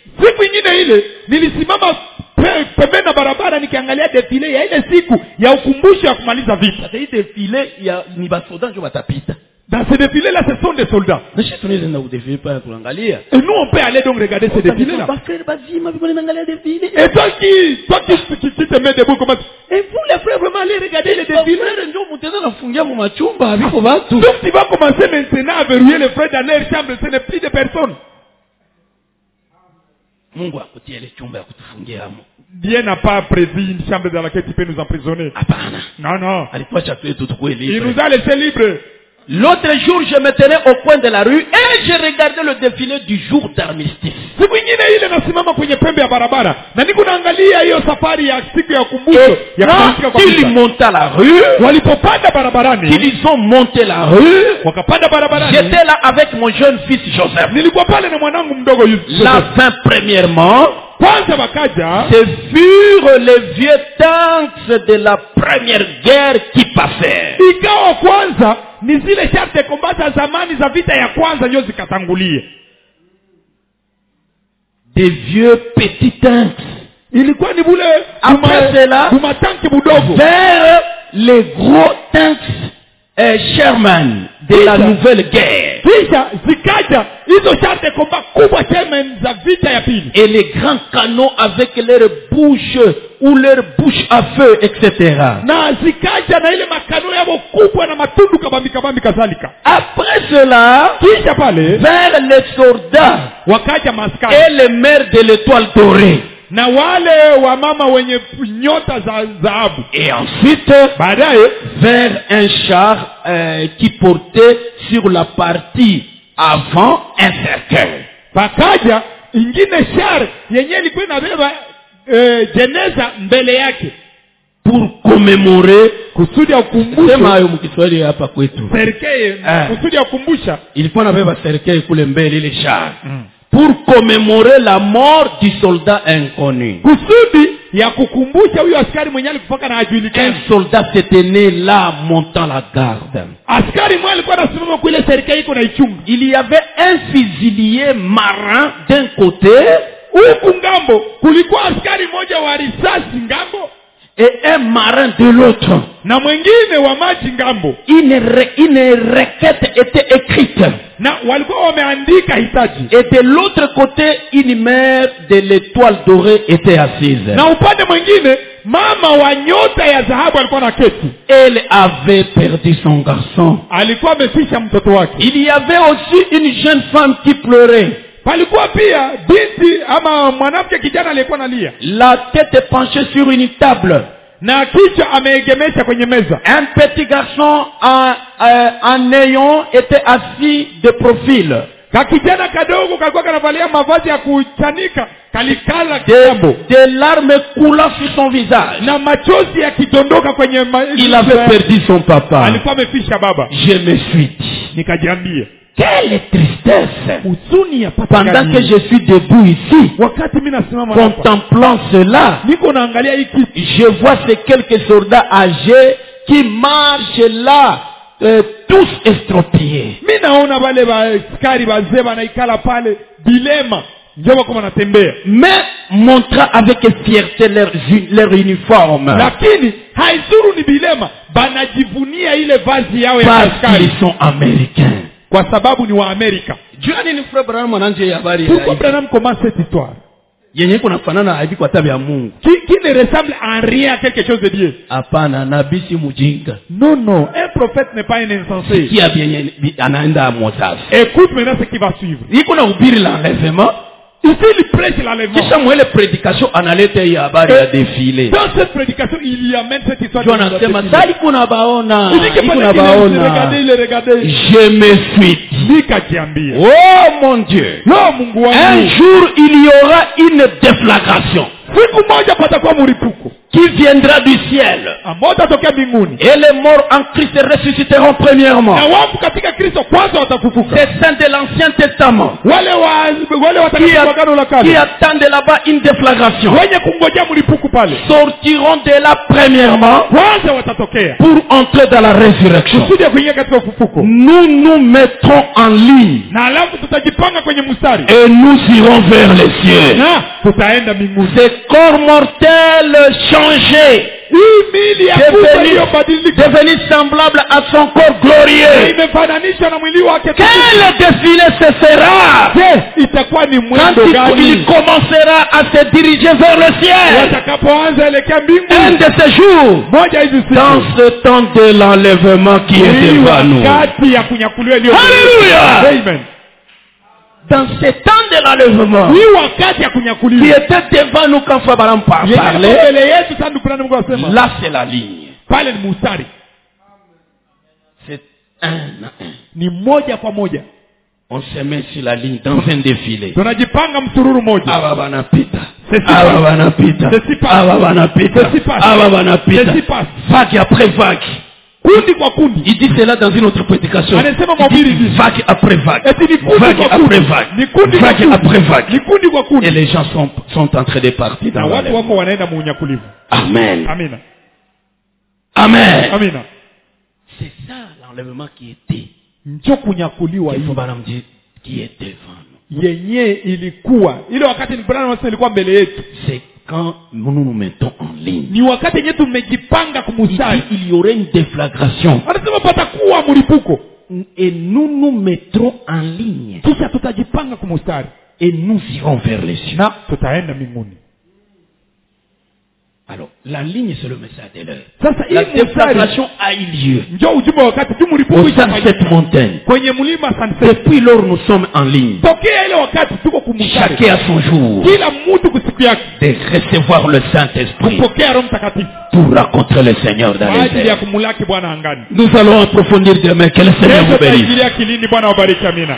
Pembeni na barabara nikiangalia defile ya ile siku ya ukumbusho ya kumaliza vita. Sasa hii defile ya ni basoda ndio watapita. Dans ce défilé là, ce sont des soldats. Na sisi tunaweza na udefile pale kuangalia. Et nous on peut aller donc regarder ce défilé là. Et toi qui toi qui, qui, qui te mets debout comme ça. Et vous les frères vraiment aller regarder les défilés. Ndio mtenda nafungia mu machumba haviko watu. Donc tu vas commencer maintenant à verrouiller les frères dans leur chambre, ce n'est plus de personnes. Mungu akutie ile chumba ya kutufungia hapo. Dieu n'a pas prévu une chambre dans laquelle tu peux nous emprisonner. Hapana. Non, non. Alituacha tu tukue libre. Il nous a laissé libres. L'autre jour, je me tenais au coin de la rue et je regardais le défilé du jour d'armistice. Et quand ils montaient la rue, ils ont monté la rue, j'étais là avec mon jeune fils Joseph. La fin premièrement, ce furent les vieux tanks de la première guerre qui passèrent. Ni zile charte de combat za zamani za vita ya kwanza ndio zikatangulie. Des vieux petits tanks. Ilikuwa ni bule après cela bumatanki budogo vers les gros tanks eh, Sherman de Fisha, la nouvelle guerre. Fisha zikaja hizo charte de combat kubwa Sherman za vita ya pili. Et les grands canons avec leurs bouches ou leurs bouches à feu, et cetera. Na zikaja na ile makano yao kubwa na matundu kabambi kabambi kadhalika. Après cela, kisha pale vers les soldats wakaja maskari et les mères de l'étoile dorée. na wale wa mama wenye nyota za dhahabu. Et ensuite, baadaye vers un char euh, qui portait sur la partie avant un cercueil. Pakaja ingine shar yenye ilikuwa inabeba eh, jeneza mbele yake pour commémorer kusudi ya kukumbusha. Sema hayo mkiswahili hapa kwetu. Serikali eh, kusudi ya kukumbusha. Ilikuwa inabeba serikali kule mbele ile char. Mm. Pour commémorer la mort du soldat inconnu. Kusudi ya kukumbusha huyo askari mwenye alikufa na hajulikani. Un soldat s'était né là montant la garde. Askari mwenye alikuwa anasimama kule serikali iko na ichunga. Il y avait un fusilier marin d'un côté, huku ngambo kulikuwa askari moja wa risasi ngambo, et un marin de l'autre. Na mwingine wa maji ngambo. Une, re, une requête était écrite. Na walikuwa wameandika hitaji. Et de l'autre côté, une mère de l'étoile dorée était assise. Na upande mwingine mama wa nyota ya dhahabu alikuwa na keti. Elle avait perdu son garçon. Alikuwa amefisha mtoto wake. Il y avait aussi une jeune femme qui pleurait. Palikuwa pia binti ama mwanamke kijana aliyekuwa analia. La tête penchée sur une table. Na kichwa ameegemesha kwenye meza. Un petit garçon en, euh, en néon était assis de profil. Kakijana kadogo kalikuwa kanavalia mavazi ya kuchanika, kalikala kitambo. Des larmes coulant sur son visage. Na machozi yakidondoka kwenye ma... Il avait perdu son papa. Alikuwa amefisha baba. Je me suis dit, nikajiambia, quelle tristesse pendant que je suis debout ici, contemplant cela, je vois ces quelques soldats âgés qui marchent là, euh, tous estropiés. Mais montrant avec fierté leur, leur uniforme. Parce qu'ils sont américains. Kwa sababu ni wa Amerika. Juani ni Fred Branham ananje habari ya. Pourquoi Branham commence cette histoire? Yenye kuna fanana hivi kwa tabia ya Mungu. Qui, qui ne ressemble en rien à quelque chose de Dieu. Hapana, nabii si mjinga. Non non, un prophète n'est pas un insensé. Qui a bien anaenda Moses. Écoute maintenant ce qui va suivre. Iko na ubiri l'enlèvement. Ici il prêche l'enlèvement. Kisha mwele prédication analeta hii habari ya défilé. Dans cette prédication il y amène cette histoire. John anasema sali kuna baona. Kuna baona. Regardez, il regardez. Je me suis dit. Oh mon Dieu. No, Mungu wangu. Un jour il y aura une déflagration. Siku moja patakuwa mlipuko qui viendra du ciel. Et les morts en Christ ressusciteront premièrement. Ces saints de l'Ancien Testament qui, a, qui attendent là-bas une déflagration sortiront de là premièrement pour entrer dans la résurrection. Nous nous mettrons en ligne et nous irons vers les cieux. Ces corps mortels changés, devenu, devenu semblable à son corps glorieux. Quel défilé ce sera quand il, il commencera à se diriger vers le ciel. Un de ces jours, dans ce temps de l'enlèvement qui est devant nous. Alléluia. Amen. Dans ce temps de l'enlèvement qui était devant nous quand Frère Branham parlait, là c'est la ligne. C'est un à un. On se met sur la ligne dans un défilé. Aba banapita. Aba banapita. Aba banapita. Aba banapita. Vague après vague. Il dit cela dans une autre prédication. Il dit vague après vague. Vague après vague. Vague après vague. Et les gens sont, sont en train de partir dans l'enlèvement. Amen. Amen. Amen. C'est ça l'enlèvement qui était. Qui est devant nous. C'est quand nous nous mettons en ligne. Il, il y aurait une déflagration. Et nous nous mettrons en ligne. Et nous irons vers les cieux. Alors, la ligne c'est le message de l'heure. La déflagration a eu lieu au sein de cette montagne. Depuis lors nous sommes en ligne. chacun à son jour, kila mtu kusiku yake, de recevoir le Saint-Esprit kupokea Roho Mtakatifu pour rencontrer le Seigneur dans kwa les ajili ya airs. kumulaki Bwana angani. Nous allons approfondir demain. Que le Seigneur vous bénisse. Tutaingilia kilindi. Bwana wabariki. Amina.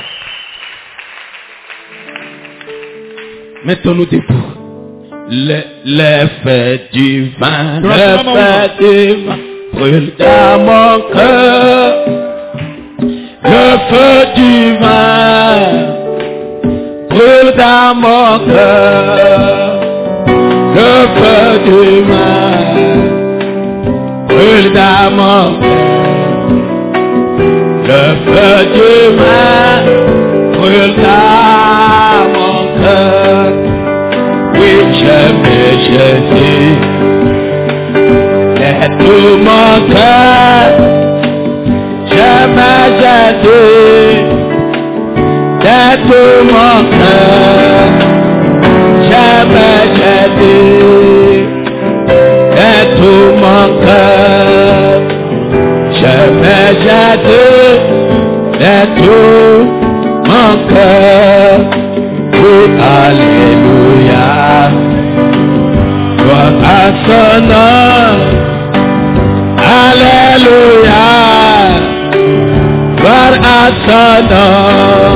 Mettons-nous debout. Le, le feu du vin, le Tunasimama feu du vin brûle dans mon cœur. Le feu du vin brûle dans mon cœur. Le feu du vin brûle dans mon cœur. Le feu du vin brûle dans mon cœur. Oui, j'aime Jésus de tout mon cœur. J'aime Jésus de tout mon cœur. J'aime Jésus de tout mon cœur. J'aime Jésus de tout mon cœur. Oui, alléluia. Gloire à son nom. Alléluia. Gloire à son nom.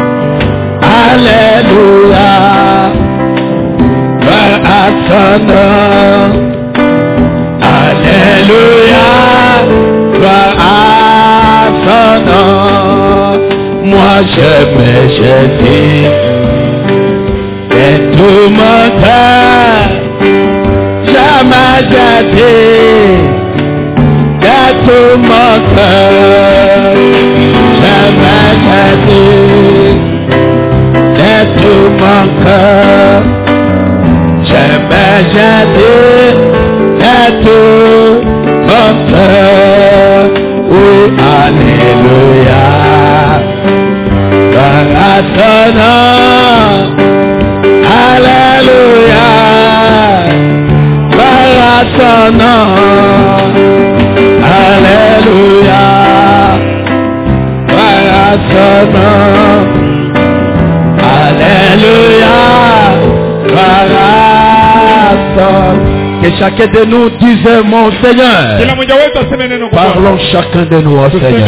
Alléluia. Gloire à son nom. Alléluia. Gloire à son nom. Moi j'aime Jésus de tout mon cœur. J'aime Jésus de tout mon cœur. J'aime Jésus de tout mon cœur. J'aime Jésus de tout mon cœur. Oui, alléluia. Gloire à son nom. Alléluia. Gloire à son nom. Alléluia. Gloire à son nom. Alléluia. Gloire à son nom. Que chacun de nous dise mon Seigneur. Parlons chacun de nous au Seigneur.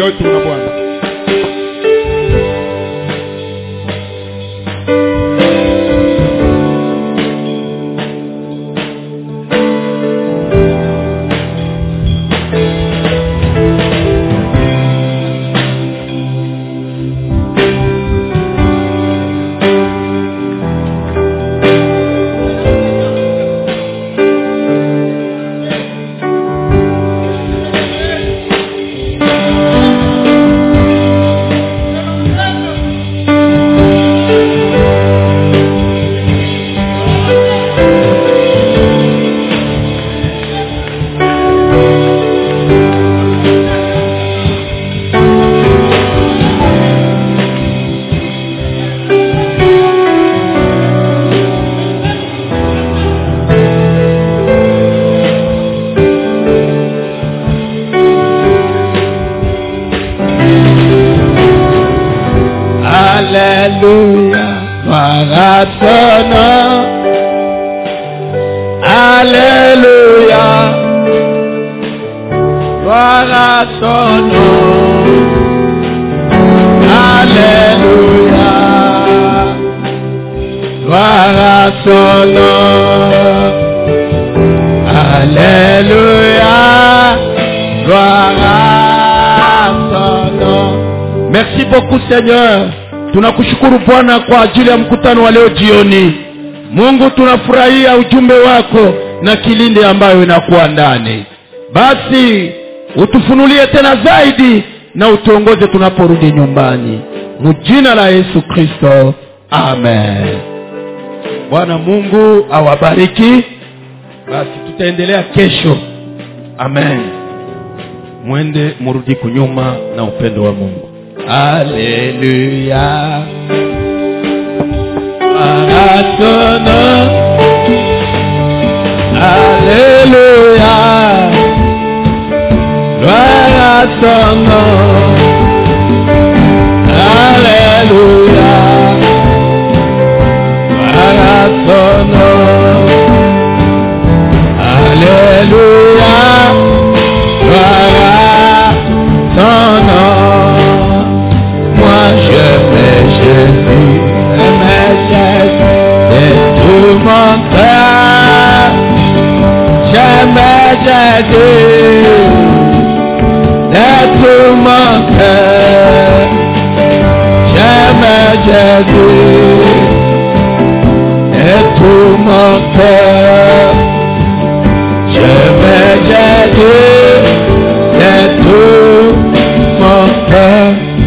Alléluia, gloire à ton nom. Alléluia, gloire à ton nom. Alléluia, gloire à ton nom. Alléluia, gloire à ton nom. Merci beaucoup Seigneur. Tunakushukuru Bwana kwa ajili ya mkutano wa leo jioni. Mungu, tunafurahia ujumbe wako na kilindi ambayo inakuwa ndani. Basi utufunulie tena zaidi na utuongoze tunaporudi nyumbani. Mjina la Yesu Kristo. Amen. Bwana Mungu awabariki. Basi tutaendelea kesho. Amen. Mwende murudi kunyuma na upendo wa Mungu. Alléluia. Aratona. Alléluia. Gloire à ton nom. Alléluia. Jésus, c'est tout mon cœur. J'aime Jésus, c'est tout mon cœur. J'aime Jésus, c'est tout mon cœur.